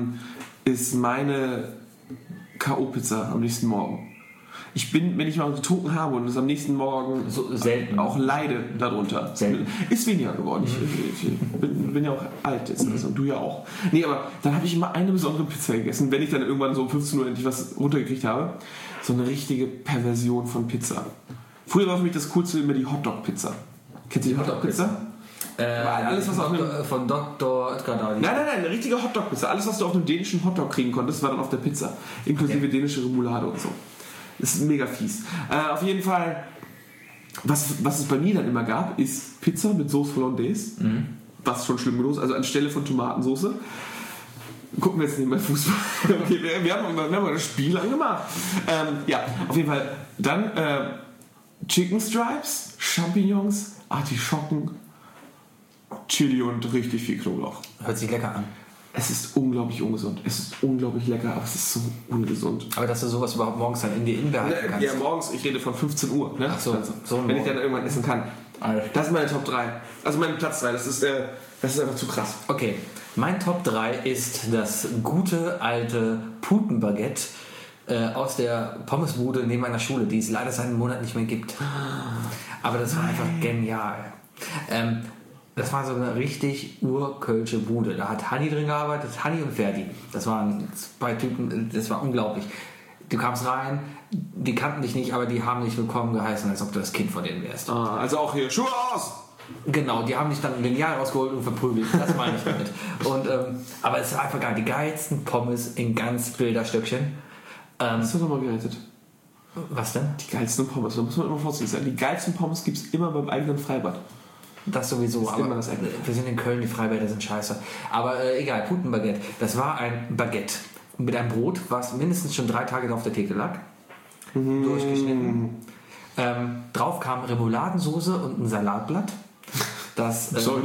meine K.O.-Pizza am nächsten Morgen. Wenn ich mal getrunken habe und es am nächsten Morgen so selten auch leide darunter. Selten. Ist weniger geworden. Ich bin ja auch alt jetzt, also du ja auch. Nee, aber dann habe ich immer eine besondere Pizza gegessen, wenn ich dann irgendwann so um 15 Uhr endlich was runtergekriegt habe. So eine richtige Perversion von Pizza. Früher war für mich das Coolste immer die Hotdog-Pizza. Kennst du die Hotdog-Pizza? Alles, was von Dr. Oetker da. Nein, eine richtige Hotdog-Pizza. Alles, was du auf einem dänischen Hotdog kriegen konntest, war dann auf der Pizza. Inklusive dänische Remoulade und so. Das ist mega fies. Auf jeden Fall, was es bei mir dann immer gab, ist Pizza mit Sauce Hollandaise. Was schon schlimm genug ist. Also anstelle von Tomatensauce. Gucken wir jetzt nicht mehr Fußball. Okay, wir haben mal das Spiel angemacht. Auf jeden Fall. Dann Chicken Stripes, Champignons, Artischocken, Chili und richtig viel Knoblauch. Hört sich lecker an. Es ist unglaublich ungesund. Es ist unglaublich lecker, aber es ist so ungesund. Aber dass du sowas überhaupt morgens dann in dir behalten kannst? Ja, morgens, ich rede von 15 Uhr. Ne? Ach so, also, wenn ich dann irgendwann essen kann. Das ist meine Top 3. Also mein Platz 3, das ist einfach zu krass. Okay, mein Top 3 ist das gute alte Putenbaguette aus der Pommesbude neben meiner Schule, die es leider seit einem Monat nicht mehr gibt. Aber das war einfach genial. Das war so eine richtig urkölsche Bude. Da hat Hanni drin gearbeitet, Hanni und Ferdi. Das waren 2 Typen, das war unglaublich. Du kamst rein, die kannten dich nicht, aber die haben dich willkommen geheißen, als ob du das Kind von denen wärst. Also auch hier, Schuhe aus! Genau, die haben dich dann Lineal rausgeholt und verprügelt. Das meine ich damit. Aber es war einfach geil. Die geilsten Pommes in ganz Bilderstöckchen. Hast du doch mal gerettet? Was denn? Die geilsten Pommes, da muss man immer vorsichtig sein. Die geilsten Pommes gibt es immer beim eigenen Freibad. Das sowieso, das aber wir sind in Köln, die Freibäder sind scheiße. Aber egal, Putenbaguette. Das war ein Baguette mit einem Brot, was mindestens schon 3 Tage auf der Theke lag. Durchgeschnitten. Drauf kam Remouladensoße und ein Salatblatt. Das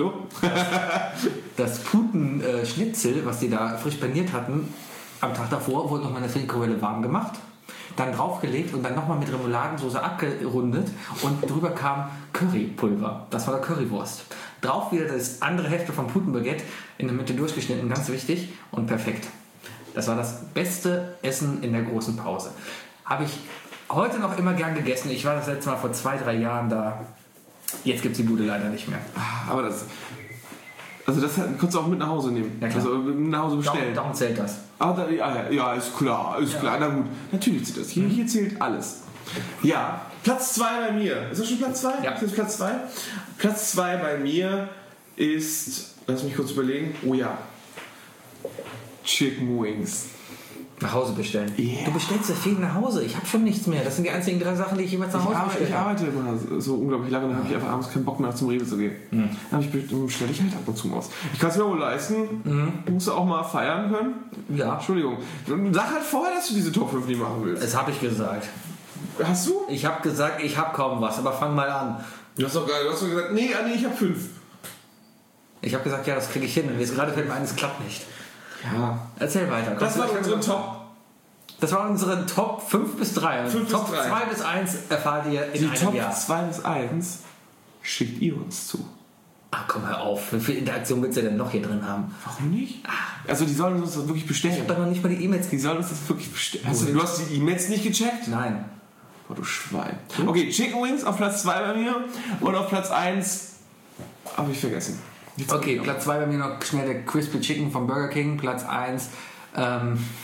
Putenschnitzel, was die da frisch paniert hatten, am Tag davor wurde nochmal eine Frikadelle warm gemacht. Dann draufgelegt und dann nochmal mit Remouladensoße abgerundet und drüber kam Currypulver. Das war der Currywurst. Drauf wieder das andere Hälfte vom Putenbaguette in der Mitte durchgeschnitten, ganz wichtig und perfekt. Das war das beste Essen in der großen Pause. Habe ich heute noch immer gern gegessen. Ich war das letzte Mal vor 2-3 Jahren da. Jetzt gibt es die Bude leider nicht mehr. Aber das kannst du auch mit nach Hause nehmen. Ja, klar. Also mit nach Hause bestellen. Darum zählt das. Ja, ist klar. Na gut. Natürlich zählt das. Hier zählt alles. Ja, Platz 2 bei mir. Ist das schon Platz 2? Ja. Ist das Platz 2? Platz 2 bei mir ist, lass mich kurz überlegen. Oh ja. Chicken Wings. Nach Hause bestellen. Yeah. Du bestellst ja viel nach Hause. Ich habe schon nichts mehr. Das sind die einzigen 3 Sachen, die ich jemals nach Hause bestelle. Ich arbeite immer so unglaublich lange, dann habe ich einfach abends keinen Bock mehr zum Rewe zu gehen. Dann bestelle ich halt ab und zu aus. Ich kann es mir wohl leisten. Musst du auch mal feiern können? Ja. Entschuldigung. Sag halt vorher, dass du diese Top 5 nicht machen willst. Das habe ich gesagt. Hast du? Ich habe gesagt, ich habe kaum was, aber fang mal an. Du hast doch gesagt, nee, ich habe 5. Ich habe gesagt, ja, das kriege ich hin. Und jetzt gerade fällt mir ein, es klappt nicht. Ja. Erzähl weiter. Das war unsere Top. Das waren unsere Top 5 bis 3. Top 2 bis 1 erfahrt ihr in einem Jahr. Die Top 2 bis 1 schickt ihr uns zu. Ach komm, hör auf. Wie viel Interaktion willst du denn noch hier drin haben? Warum nicht? Also die sollen uns das wirklich bestellen. Ich hab doch noch nicht mal die E-Mails. Die sollen uns das wirklich bestellen. Du hast die E-Mails nicht gecheckt? Nein. Oh, du Schwein. Okay, Chicken Wings auf Platz 2 bei mir und auf Platz 1 habe ich vergessen. Okay, Platz 2 bei mir noch schnell der Crispy Chicken vom Burger King. Platz 1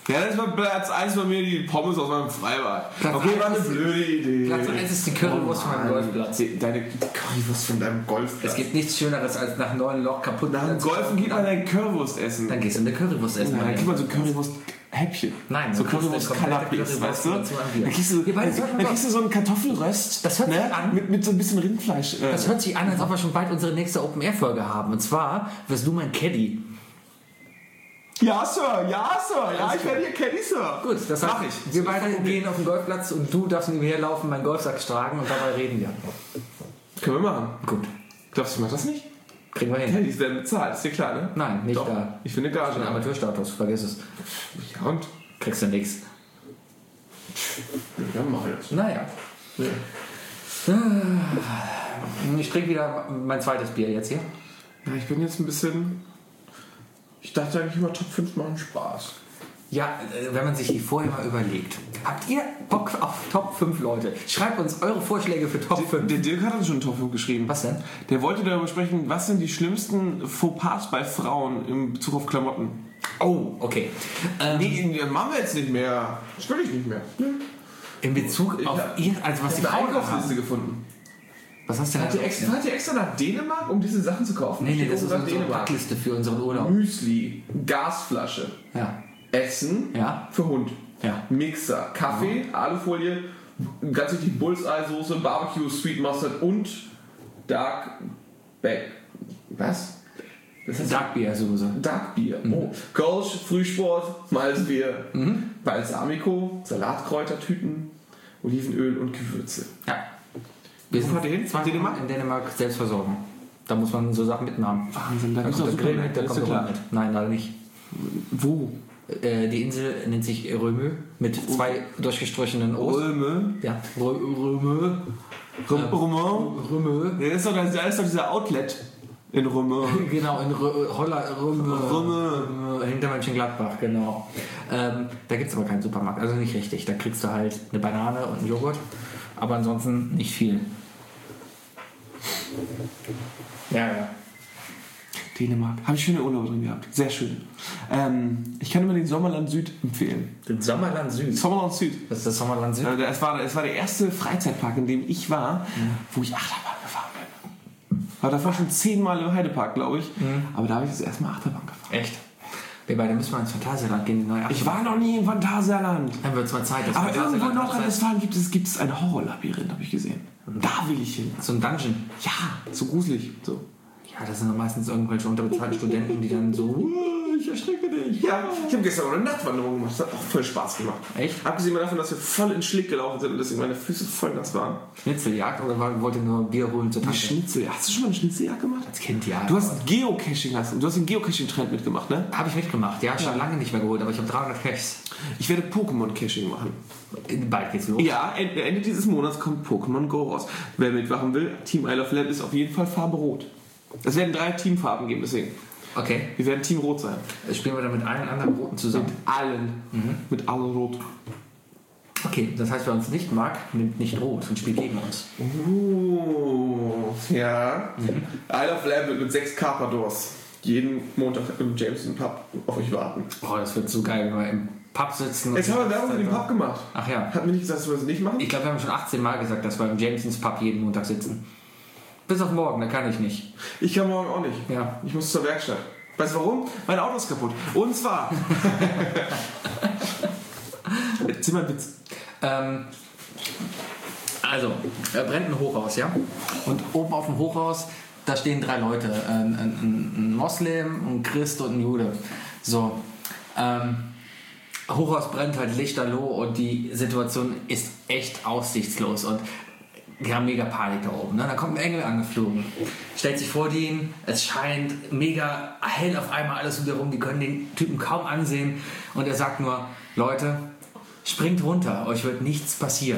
Ja, das war Platz 1 bei mir, die Pommes aus meinem Freibad. Okay, war eine blöde Idee. Platz 1 ist die Currywurst von meinem Golfplatz. Deine Currywurst von deinem Golfplatz. Es gibt nichts Schöneres, als nach 9 Loch kaputt. Nach dem Golfen geht man eine Currywurst essen. Dann gehst du eine Currywurst essen. Dann kriegt man so Currywurst-Häppchen. Nein, so Currywurst-Canapés, weißt du? Dann kriegst du so einen Kartoffelröst. Das hört sich an. Mit so ein bisschen Rindfleisch. Das hört sich an, als ob wir schon bald unsere nächste Open-Air-Folge haben. Und zwar wirst du mein Caddy. Ja, Sir, ja, ich werde hier Caddy, Sir. Gut, das heißt, wir beide gehen auf den Golfplatz und du darfst neben mir herlaufen, meinen Golfsack tragen und dabei reden wir. Können wir machen. Gut. Glaubst du, mach das nicht? Kriegen wir hin. Caddys werden bezahlt, ist dir klar, ne? Nein, nicht Doch. da. Ich finde Gage. Ein Amateurstatus, vergiss es. Ja, und? Kriegst du nichts. Ja, mach ich das. Naja. Ja. Ich trinke wieder mein zweites Bier jetzt hier. Ja, ich bin jetzt ein bisschen... Ich dachte eigentlich immer, Top 5 machen Spaß. Ja, wenn man sich die vorher mal überlegt. Habt ihr Bock auf Top 5, Leute? Schreibt uns eure Vorschläge für Top 5. Der Dirk hat uns schon Top 5 geschrieben. Was denn? Der wollte darüber sprechen, was sind die schlimmsten Fauxpas bei Frauen in Bezug auf Klamotten. Oh, okay. Nee, machen wir jetzt nicht mehr. Das will ich nicht mehr. In Bezug auf ihr, also was die Ich habe eine Frauen Einkaufsliste haben. gefunden. Was hast du denn? Fahrt ihr extra nach Dänemark, um diese Sachen zu kaufen? Nee, das ist nach unsere Packliste für unseren Urlaub. Müsli, Gasflasche, Ja. Essen Ja. für Hund, Ja. Mixer, Kaffee, Alufolie, ganz wichtig Bullseye-Soße, Barbecue, Sweet Mustard und Dark Back. Was? Darkbier-Soße. Darkbier. Oh. Kölsch, Frühsport, Malzbier, Balsamico, Salatkräutertüten, Olivenöl und Gewürze. Ja. Wir Wo sind fahrt ihr hin? Dänemark? In Dänemark Selbstversorgung. Da muss man so Sachen mitnehmen. Wahnsinn, da Da gibt es kommt auch der Grill mit, Supermärkte, da ist kommt ja der klar. Hund mit. Nein, leider nicht. Wo? Die Insel nennt sich Römö mit 2 durchgestrichenen O's. Röme. Ja, Römö. Römö. Da ist doch dieser Outlet in Röme. Genau, in Römö. Hinter Mönchengladbach, genau. Da gibt es aber keinen Supermarkt, also nicht richtig. Da kriegst du halt eine Banane und einen Joghurt, aber ansonsten nicht viel. Ja. Dänemark. Habe ich schöne Urlaube drin gehabt. Sehr schön. Ich kann immer den Sommerland Süd empfehlen. Den Sommerland Süd. Sommerland Süd. Das ist das Sommerland Süd? Es war der erste Freizeitpark, in dem ich war, wo ich Achterbahn gefahren bin. War davor schon 10-mal im Heidepark, glaube ich. Aber da habe ich das erste Mal Achterbahn gefahren. Echt? Wir beide müssen mal ins Phantasialand gehen, die neue Ich war noch nie im Phantasialand. Dann wird es mal Zeit. Das Aber irgendwo in Phantasialand Nordrhein-Westfalen gibt es ein Horrorlabyrinth, habe ich gesehen. Da will ich hin. so ein Dungeon. Ja, so gruselig. So. Ja, das sind doch meistens irgendwelche unterbezahlten Studenten, die dann so, ich erschrecke dich. Ja, ich habe gestern auch eine Nachtwanderung gemacht. Das hat auch voll Spaß gemacht. Echt? Abgesehen davon, dass wir voll in Schlick gelaufen sind und deswegen meine Füße voll nass waren. Schnitzeljagd oder wollt ihr nur Bier holen zur Die Tante? Schnitzel. Hast du schon mal eine Schnitzeljagd gemacht? Als Kind, ja. Du hast Geocaching, du hast den Geocaching-Trend mitgemacht, ne? Habe ich mitgemacht, ja, schon lange nicht mehr geholt, aber ich habe 300 Caches. Ich werde Pokémon-Caching machen. Bald geht's los. Ja, Ende dieses Monats kommt Pokémon Go raus. Wer mitmachen will, Team Isle of Lamp ist auf jeden Fall Farbe Rot. Es werden 3 Teamfarben geben, deswegen. Okay. Wir werden Team Rot sein. Spielen wir dann mit allen anderen Roten zusammen? Mit allen. Mit allen Rot. Okay, das heißt, wer uns nicht mag, nimmt nicht Rot und spielt gegen uns. Ja. Isle of Lamp wird mit 6 Carpadors jeden Montag im Jameson Pub auf euch warten. Oh, das wird so geil, wenn wir im Pub sitzen. Jetzt haben wir Werbung für den Pub gemacht. Ach ja. Hatten wir nicht gesagt, dass wir das nicht machen? Ich glaube, wir haben schon 18 Mal gesagt, dass wir im Jamesons Pub jeden Montag sitzen. Bis auf morgen, da kann ich nicht. Ich kann morgen auch nicht. Ja. Ich muss zur Werkstatt. Weißt du warum? Mein Auto ist kaputt. Und zwar... Erzähl mal einen Witz. Also, brennt ein Hochhaus, ja? Und oben auf dem Hochhaus, da stehen 3 Leute. Ein Moslem, ein Christ und ein Jude. So. Hochhaus brennt halt lichterloh und die Situation ist echt aussichtslos und die haben mega Panik da oben. Ne? Da kommt ein Engel angeflogen, stellt sich vor denen, es scheint mega hell auf einmal alles um die rum, die können den Typen kaum ansehen und er sagt nur, Leute, springt runter, euch wird nichts passieren.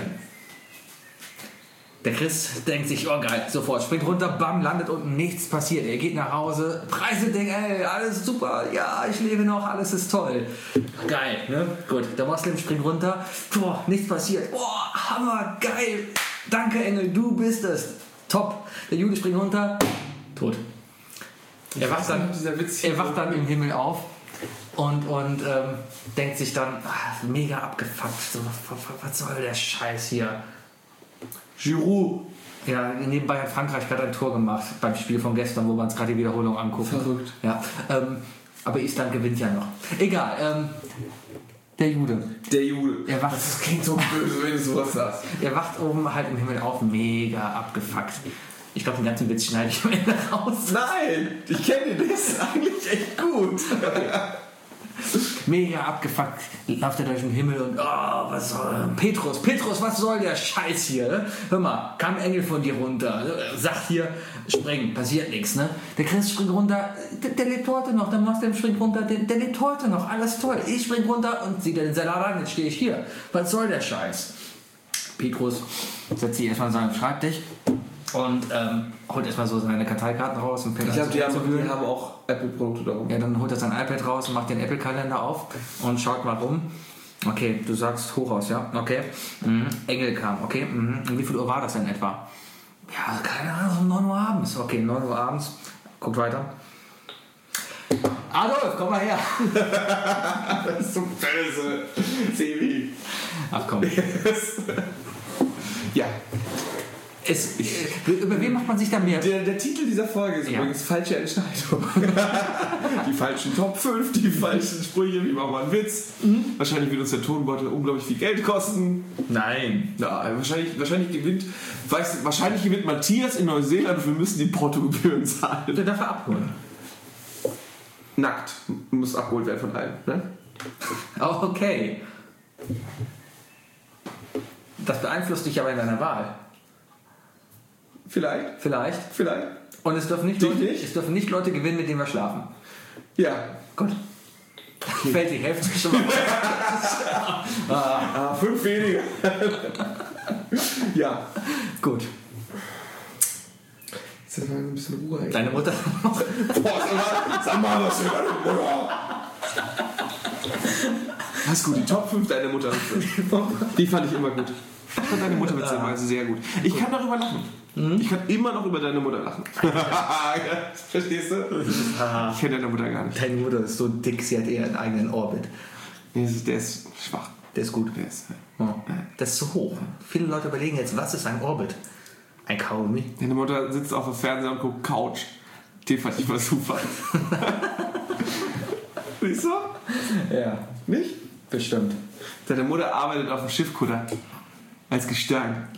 Der Christ denkt sich, oh geil, sofort, springt runter, bam, landet unten, nichts passiert. Er geht nach Hause, preist Ding, ey, alles super, ja, ich lebe noch, alles ist toll. Geil, ne? Gut, der Moslem springt runter, boah, nichts passiert, boah, Hammer, geil, danke Engel, du bist es, top. Der Jude springt runter, tot. Er wacht dann im Himmel auf, und denkt sich dann, mega abgefuckt, so, was soll der Scheiß hier? Giroud. Ja, nebenbei hat Frankreich gerade ein Tor gemacht beim Spiel von gestern, wo wir uns gerade die Wiederholung angucken. Verrückt. Ja, aber Island gewinnt ja noch. Egal, der Jude. Er wacht, das klingt so böse, wenn du sowas sagst. Er wacht oben halt im Himmel auf, mega abgefuckt. Ich glaube, den ganzen Witz schneide ich am Ende raus. Nein, ich kenne den, das ist eigentlich echt gut. Mega abgefuckt, läuft er durch den Himmel und was soll Petrus, was soll der Scheiß hier? Ne? Hör mal, kam ein Engel von dir runter, sagt hier, spring, passiert nichts, ne? Der Christ springt runter, der lebt heute noch, der Moslem springt runter, der lebt heute noch, alles toll. Ich spring runter und sieht den Salat an, jetzt stehe ich hier. Was soll der Scheiß? Petrus setzt sich erstmal an seinen Schreibtisch und holt erstmal so seine Karteikarten raus und fängt Ich glaube, die an haben auch Apple-Produkte darum. Ja, dann holt er sein iPad raus und macht den Apple-Kalender auf und schaut mal rum. Okay, du sagst Hochhaus, ja? Okay. Engel kam, okay. Und wie viel Uhr war das denn etwa? Ja, keine Ahnung, um 9 Uhr abends. Okay, 9 Uhr abends. Guckt weiter. Adolf, komm mal her. Das ist so böse. Sebi. Ach komm. Ja. Über wen macht man sich da mehr? Der Titel dieser Folge ist übrigens falsche Entscheidung. Die falschen Top 5, die falschen Sprüche, wie machen wir einen Witz. Wahrscheinlich wird uns der Tonbeutel unglaublich viel Geld kosten. Nein. Ja, wahrscheinlich gewinnt Matthias in Neuseeland und wir müssen die Portogebühren zahlen. Der darf er abholen. Nackt. Muss abgeholt werden von allen. Ne? Oh, okay. Das beeinflusst dich aber in deiner Wahl. Vielleicht. Und es dürfen nicht Leute gewinnen, mit denen wir schlafen. Ja. Gut. Okay. Fällt die Hälfte schon mal. 5 weniger. Ja. Gut. Jetzt ist mal ein bisschen Ruhe. Deine Mutter noch. Boah, sag mal was für deine Mutter. Das ist gut, die Top 5 deiner Mutter. Die fand ich immer gut. Ich fand deine Mutter witzigerweise sehr gut. Ich kann darüber lachen. Ich kann immer noch über deine Mutter lachen. Verstehst du? Ich kenne deine Mutter gar nicht. Deine Mutter ist so dick, sie hat eher einen eigenen Orbit. Der ist schwach. Der ist gut. Ja. Das ist zu hoch. Viele Leute überlegen jetzt, was ist ein Orbit? Ein Kaugummi? Deine Mutter sitzt auf dem Fernseher und guckt Couch. Den fand ich mal super. Siehst du? Ja. Nicht? Bestimmt. Deine Mutter arbeitet auf dem Schiffkutter. Als Gestern.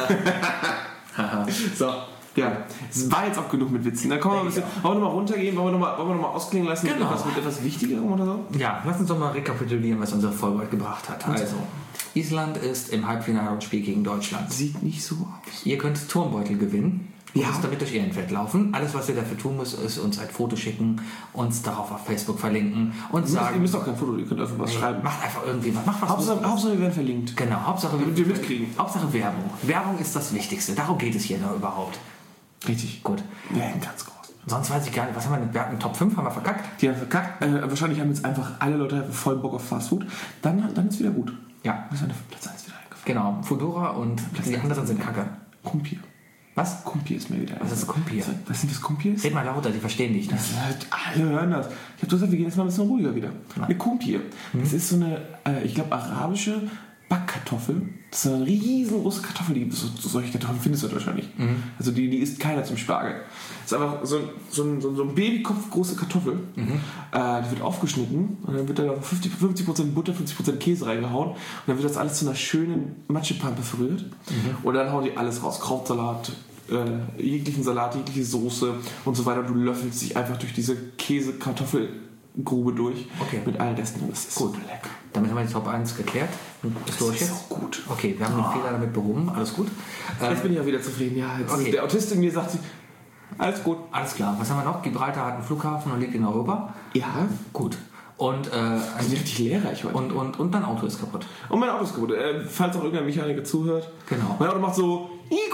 So, ja. Es war jetzt auch genug mit Witzen. Dann wollen wir nochmal runtergehen, wollen wir nochmal ausklingen lassen genau. mit etwas Wichtigerem oder so? Ja, lass uns doch mal rekapitulieren, was unsere Folge heute gebracht hat. Also, Island ist im Halbfinale und spielt gegen Deutschland. Sieht nicht so aus. Ihr könnt Turmbeutel gewinnen. Ihr müsst damit durch Ehrenfeld laufen. Alles, was ihr dafür tun müsst, ist uns ein Foto schicken, uns darauf auf Facebook verlinken und sagen... Ihr müsst auch kein Foto, ihr könnt einfach was schreiben. Macht einfach irgendwie was. Macht was. Hauptsache wir werden verlinkt. Genau, Hauptsache wir mitkriegen. Hauptsache Werbung. Werbung ist das Wichtigste. Darum geht es hier noch überhaupt. Richtig. Gut. Wir werden ganz groß. Sonst weiß ich gar nicht, was haben wir denn? Wir hatten Top 5, haben wir verkackt? Die haben verkackt. Wahrscheinlich haben jetzt einfach alle Leute voll Bock auf Fast Food. Dann ist es wieder gut. Ja. Das ist Platz 1 wieder eingefallen. Genau, Fudora und die anderen sind kacke. Kumpir. Was? Kumpir ist mir wieder. Was ist Kumpir? Was sind das Kumpir? Red mal lauter, die verstehen dich. Ne? Alle hören das. Ich habe gesagt, wir gehen jetzt mal ein bisschen ruhiger wieder. Eine Kumpir. Das ist so eine, ich glaube, arabische Backkartoffel. Das ist eine riesengroße Kartoffel. Solche Kartoffeln findest du wahrscheinlich. Also die isst keiner zum Spargel. Das ist einfach so ein Babykopf große Kartoffel. Die wird aufgeschnitten und dann wird da 50% Butter, 50% Käse reingehauen und dann wird das alles zu einer schönen Matschepampe verrührt. Und dann hauen die alles raus. Krautsalat, jeglichen Salat, jegliche Soße und so weiter. Du löffelst dich einfach durch diese Käse-Kartoffelgrube durch mit all dessen. Und das ist gut. So lecker. Damit haben wir die Top 1 geklärt. Das ist auch gut. Okay, wir haben den Fehler damit behoben. Alles gut. Jetzt bin ich auch wieder zufrieden. Ja, der Autist in mir sagt sich, alles gut. Alles klar. Was haben wir noch? Gibraltar hat einen Flughafen und liegt in Europa. Ja. Gut. Und also richtig lehrreich heute. Und dein Auto ist kaputt. Und mein Auto ist kaputt. Falls auch irgendein Mechaniker zuhört. Genau. Mein Auto macht so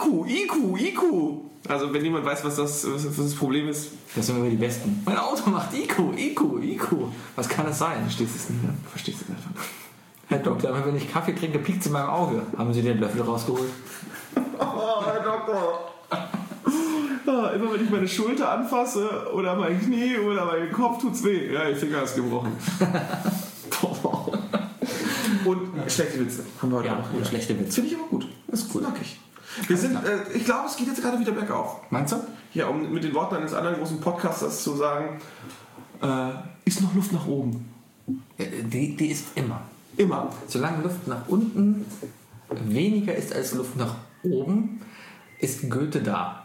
IQ. Also wenn jemand weiß, was das Problem ist. Das sind wir die Besten. Mein Auto macht IQ. Was kann das sein? Verstehst du es nicht? Du verstehst es einfach. Herr Doktor, wenn ich Kaffee trinke, piekt es in meinem Auge. Haben Sie den Löffel rausgeholt? Oh, Herr Doktor. Immer wenn ich meine Schulter anfasse oder mein Knie oder meinen Kopf, tut's weh. Ja, der Finger ist gebrochen. Und schlechte Witze haben wir heute auch. Und schlechte Witze. Finde ich aber gut. Das ist cool. Mag ich. Wir sind, ich glaube, es geht jetzt gerade wieder bergauf. Meinst du? Ja, um mit den Worten eines anderen großen Podcasters zu sagen, ist noch Luft nach oben. Die ist immer. Immer. Solange Luft nach unten weniger ist als Luft nach oben, ist Goethe da.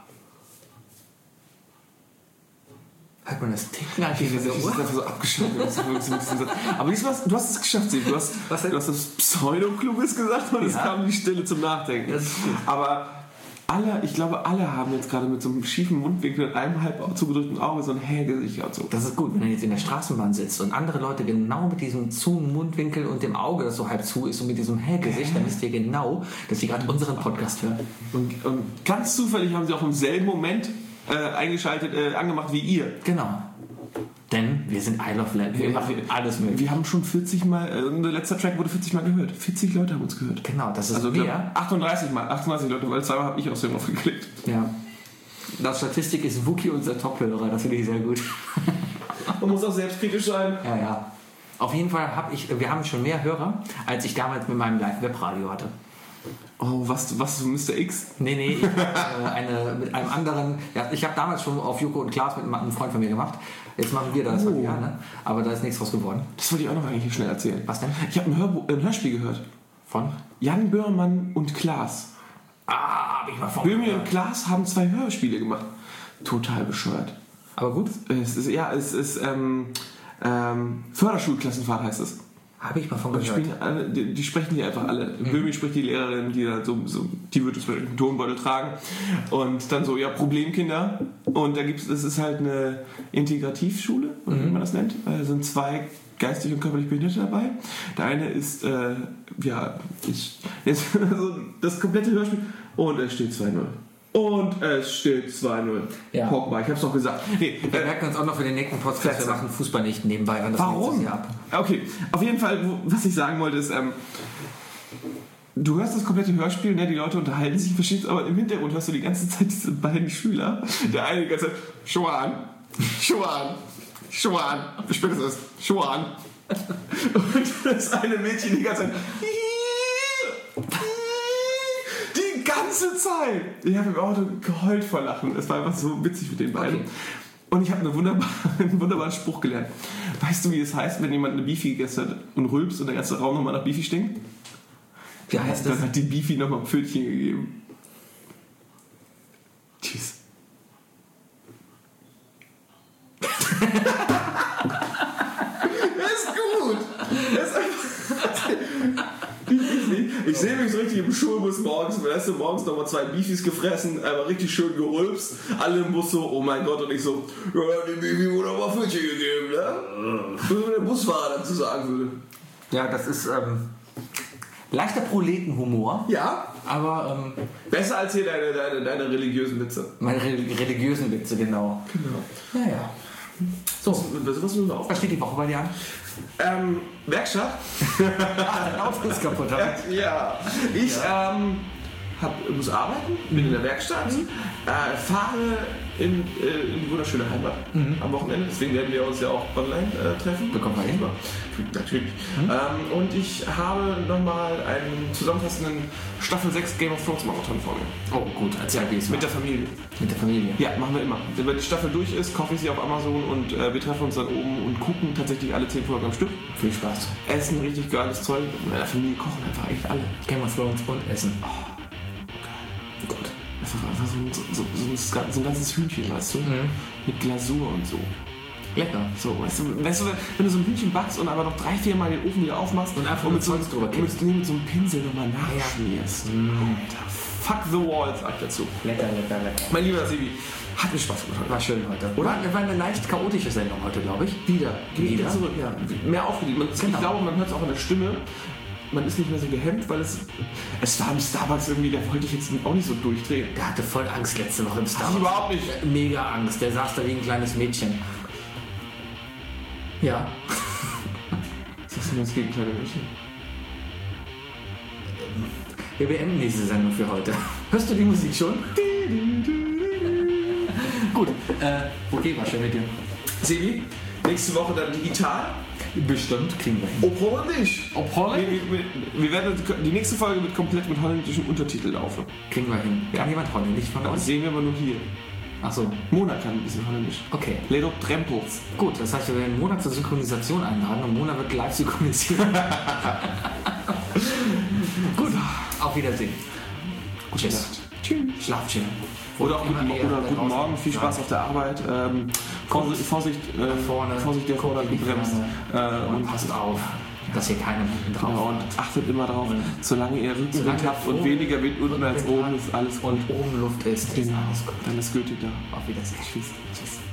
Hat man das Ticken eigentlich Das ist einfach so abgeschnitten. Aber diesmal, du hast es geschafft, Steve. Du hast das Pseudo-Kluges gesagt und es kam die Stille zum Nachdenken. Das ist gut. Aber ich glaube, alle haben jetzt gerade mit so einem schiefen Mundwinkel und einem halb zugedrückten Auge so ein Hägesicht und so. Das ist gut, wenn er jetzt in der Straßenbahn sitzt und andere Leute genau mit diesem zu Mundwinkel und dem Auge, das so halb zu ist und mit diesem Hägesicht, dann wisst ihr genau, dass sie gerade unseren Podcast hören. Und ganz zufällig haben sie auch im selben Moment angemacht wie ihr. Genau. Denn wir sind I Love Land. Wir machen alles möglich. Wir haben schon 40 Mal, unser letzter Track wurde 40 Mal gehört. 40 Leute haben uns gehört. Genau, das ist also mehr. 38 Leute, weil zweimal habe ich aus dem aufgeklickt. Ja. Laut Statistik ist Wookie unser Top-Hörer, das finde ich sehr gut. Man muss auch selbstkritisch sein. Ja. Auf jeden Fall wir haben schon mehr Hörer, als ich damals mit meinem Live-Webradio hatte. Oh, was Mr. X? Nee, ich hab, mit einem anderen. Ja, ich habe damals schon auf Joko und Klaas mit einem Freund von mir gemacht. Jetzt machen wir das halt, ne? Aber da ist nichts draus geworden. Das wollte ich auch noch eigentlich schnell erzählen. Was denn? Ich habe ein Hörspiel gehört. Von? Jan Böhmermann und Klaas. Hab ich mal von. Böhmi und Klaas haben 2 Hörspiele gemacht. Total bescheuert. Aber gut. Es ist Förderschulklassenfahrt heißt es. Habe ich mal von gehört. Die sprechen die einfach alle. Böhmi spricht die Lehrerin, die da die wird zum Beispiel einen Tonbeutel tragen. Und dann so, ja, Problemkinder. Und da das ist halt eine Integrativschule, oder wie man das nennt. Da sind 2 geistig und körperlich Behinderte dabei. Der eine ist, das komplette Hörspiel. Und es steht 2-0. Und es steht 2-0. Ja. Pogba, ich hab's doch gesagt. Nee, wir merken uns auch noch für den nächsten Podcast, wir machen Fußball nicht nebenbei an. Das warum? Ab. Okay, auf jeden Fall, was ich sagen wollte ist, du hörst das komplette Hörspiel, ne? Die Leute unterhalten sich, verstehst, aber im Hintergrund hörst du die ganze Zeit diese beiden Schüler. Der eine die ganze Zeit, Schoan, wie spät ist es? Schoan. Und das eine Mädchen die ganze Zeit, die ganze Zeit. Ich habe im Auto geheult vor Lachen. Es war einfach so witzig mit den beiden. Okay. Und ich habe einen wunderbaren Spruch gelernt. Weißt du, wie es heißt, wenn jemand eine Beefy gegessen hat und rülpst und der ganze Raum nochmal nach Beefy stinkt? Wie heißt das? Dann hat die Beefy nochmal ein Pfötchen gegeben. Tschüss. Das ist gut. Das ist einfach... Ich sehe mich so richtig im Schulbus morgens, weißt du, morgens nochmal 2 Beefies gefressen, einmal richtig schön gerülpst, alle im Bus so, oh mein Gott, und ich so, ja, die Beefy wurde aber Pfötchen gegeben, ne? Was der Busfahrer dazu sagen würde. Ja, das ist leichter Proletenhumor. Ja. Aber besser als hier deine religiösen Witze. Meine religiösen Witze, genau. Naja. So, was müssen wir auf? Was steht die Woche bei dir an? Werkstatt. Dein Auto ist kaputt. Ja. Ich muss arbeiten, bin in der Werkstatt, fahre in die wunderschöne Heimat am Wochenende. Deswegen werden wir uns ja auch online treffen. Bekommen wir hin. Natürlich. Und ich habe nochmal einen zusammenfassenden Staffel 6 Game of Thrones Marathon vor mir. Oh gut, erzähl wie es mit der Familie. Mit der Familie? Ja, machen wir immer. Wenn die Staffel durch ist, kaufe ich sie auf Amazon und wir treffen uns dann oben und gucken tatsächlich alle 10 Folgen am Stück. Viel Spaß. Essen richtig geiles Zeug. Mit meiner Familie kochen einfach echt alle. Game of Thrones und Essen. Oh, geil. Gut. Einfach so ein ganzes Hühnchen, weißt du? Mit Glasur und so. Lecker. So, weißt du, wenn du so ein Hühnchen backst und aber noch 3-4 Mal den Ofen wieder aufmachst und einfach mit so einem Pinsel nochmal nachschmierst. Alter, fuck the wall, sag ich dazu. Lecker. Mein lieber Sebi, hat mir Spaß gemacht. War schön heute. Oder? War eine leicht chaotische Sendung heute, glaube ich. Wieder zurück, ja. Mehr aufgelegt. Ich glaube, man hört es auch in der Stimme. Man ist nicht mehr so gehemmt, weil es war im Starbucks irgendwie, da wollte ich jetzt auch nicht so durchdrehen. Der hatte voll Angst letzte Woche im Starbucks. Ach, überhaupt nicht. Mega Angst. Der saß da wie ein kleines Mädchen. Ja. Was ist denn das gegen kleine Mädchen? Wir beenden diese Sendung für heute. Hörst du die Musik schon? Gut, okay, war schön mit dir. Sebi, nächste Woche dann digital. Bestimmt kriegen wir hin. Ob holländisch. Ob holländisch? Wir werden die nächste Folge wird komplett mit holländischen Untertiteln laufen. Kriegen wir hin. Kann jemand holländisch von Das uns? sehen wir aber nur hier. Achso. Mona kann ein bisschen holländisch. Okay. Ledo Trempels. Gut, das heißt, wir werden Mona zur Synchronisation einladen und Mona wird live synchronisieren. Gut, auf Wiedersehen. Tschüss. Tschüss. Schlaf schön. Oder auch Immer eher guten draußen. Morgen, viel Spaß auf der Arbeit. Vorsicht, vorne. Vorsicht, der Vorderrad gebremst. Und passt auf, dass hier keine Minuten drauf Genau, und achtet immer darauf, solange ihr Rückenwind habt und weniger Wind unten als oben, ist alles und oben Luft ist genau, alles gut. dann ist Goethe da. Auf Wiedersehen. Tschüss.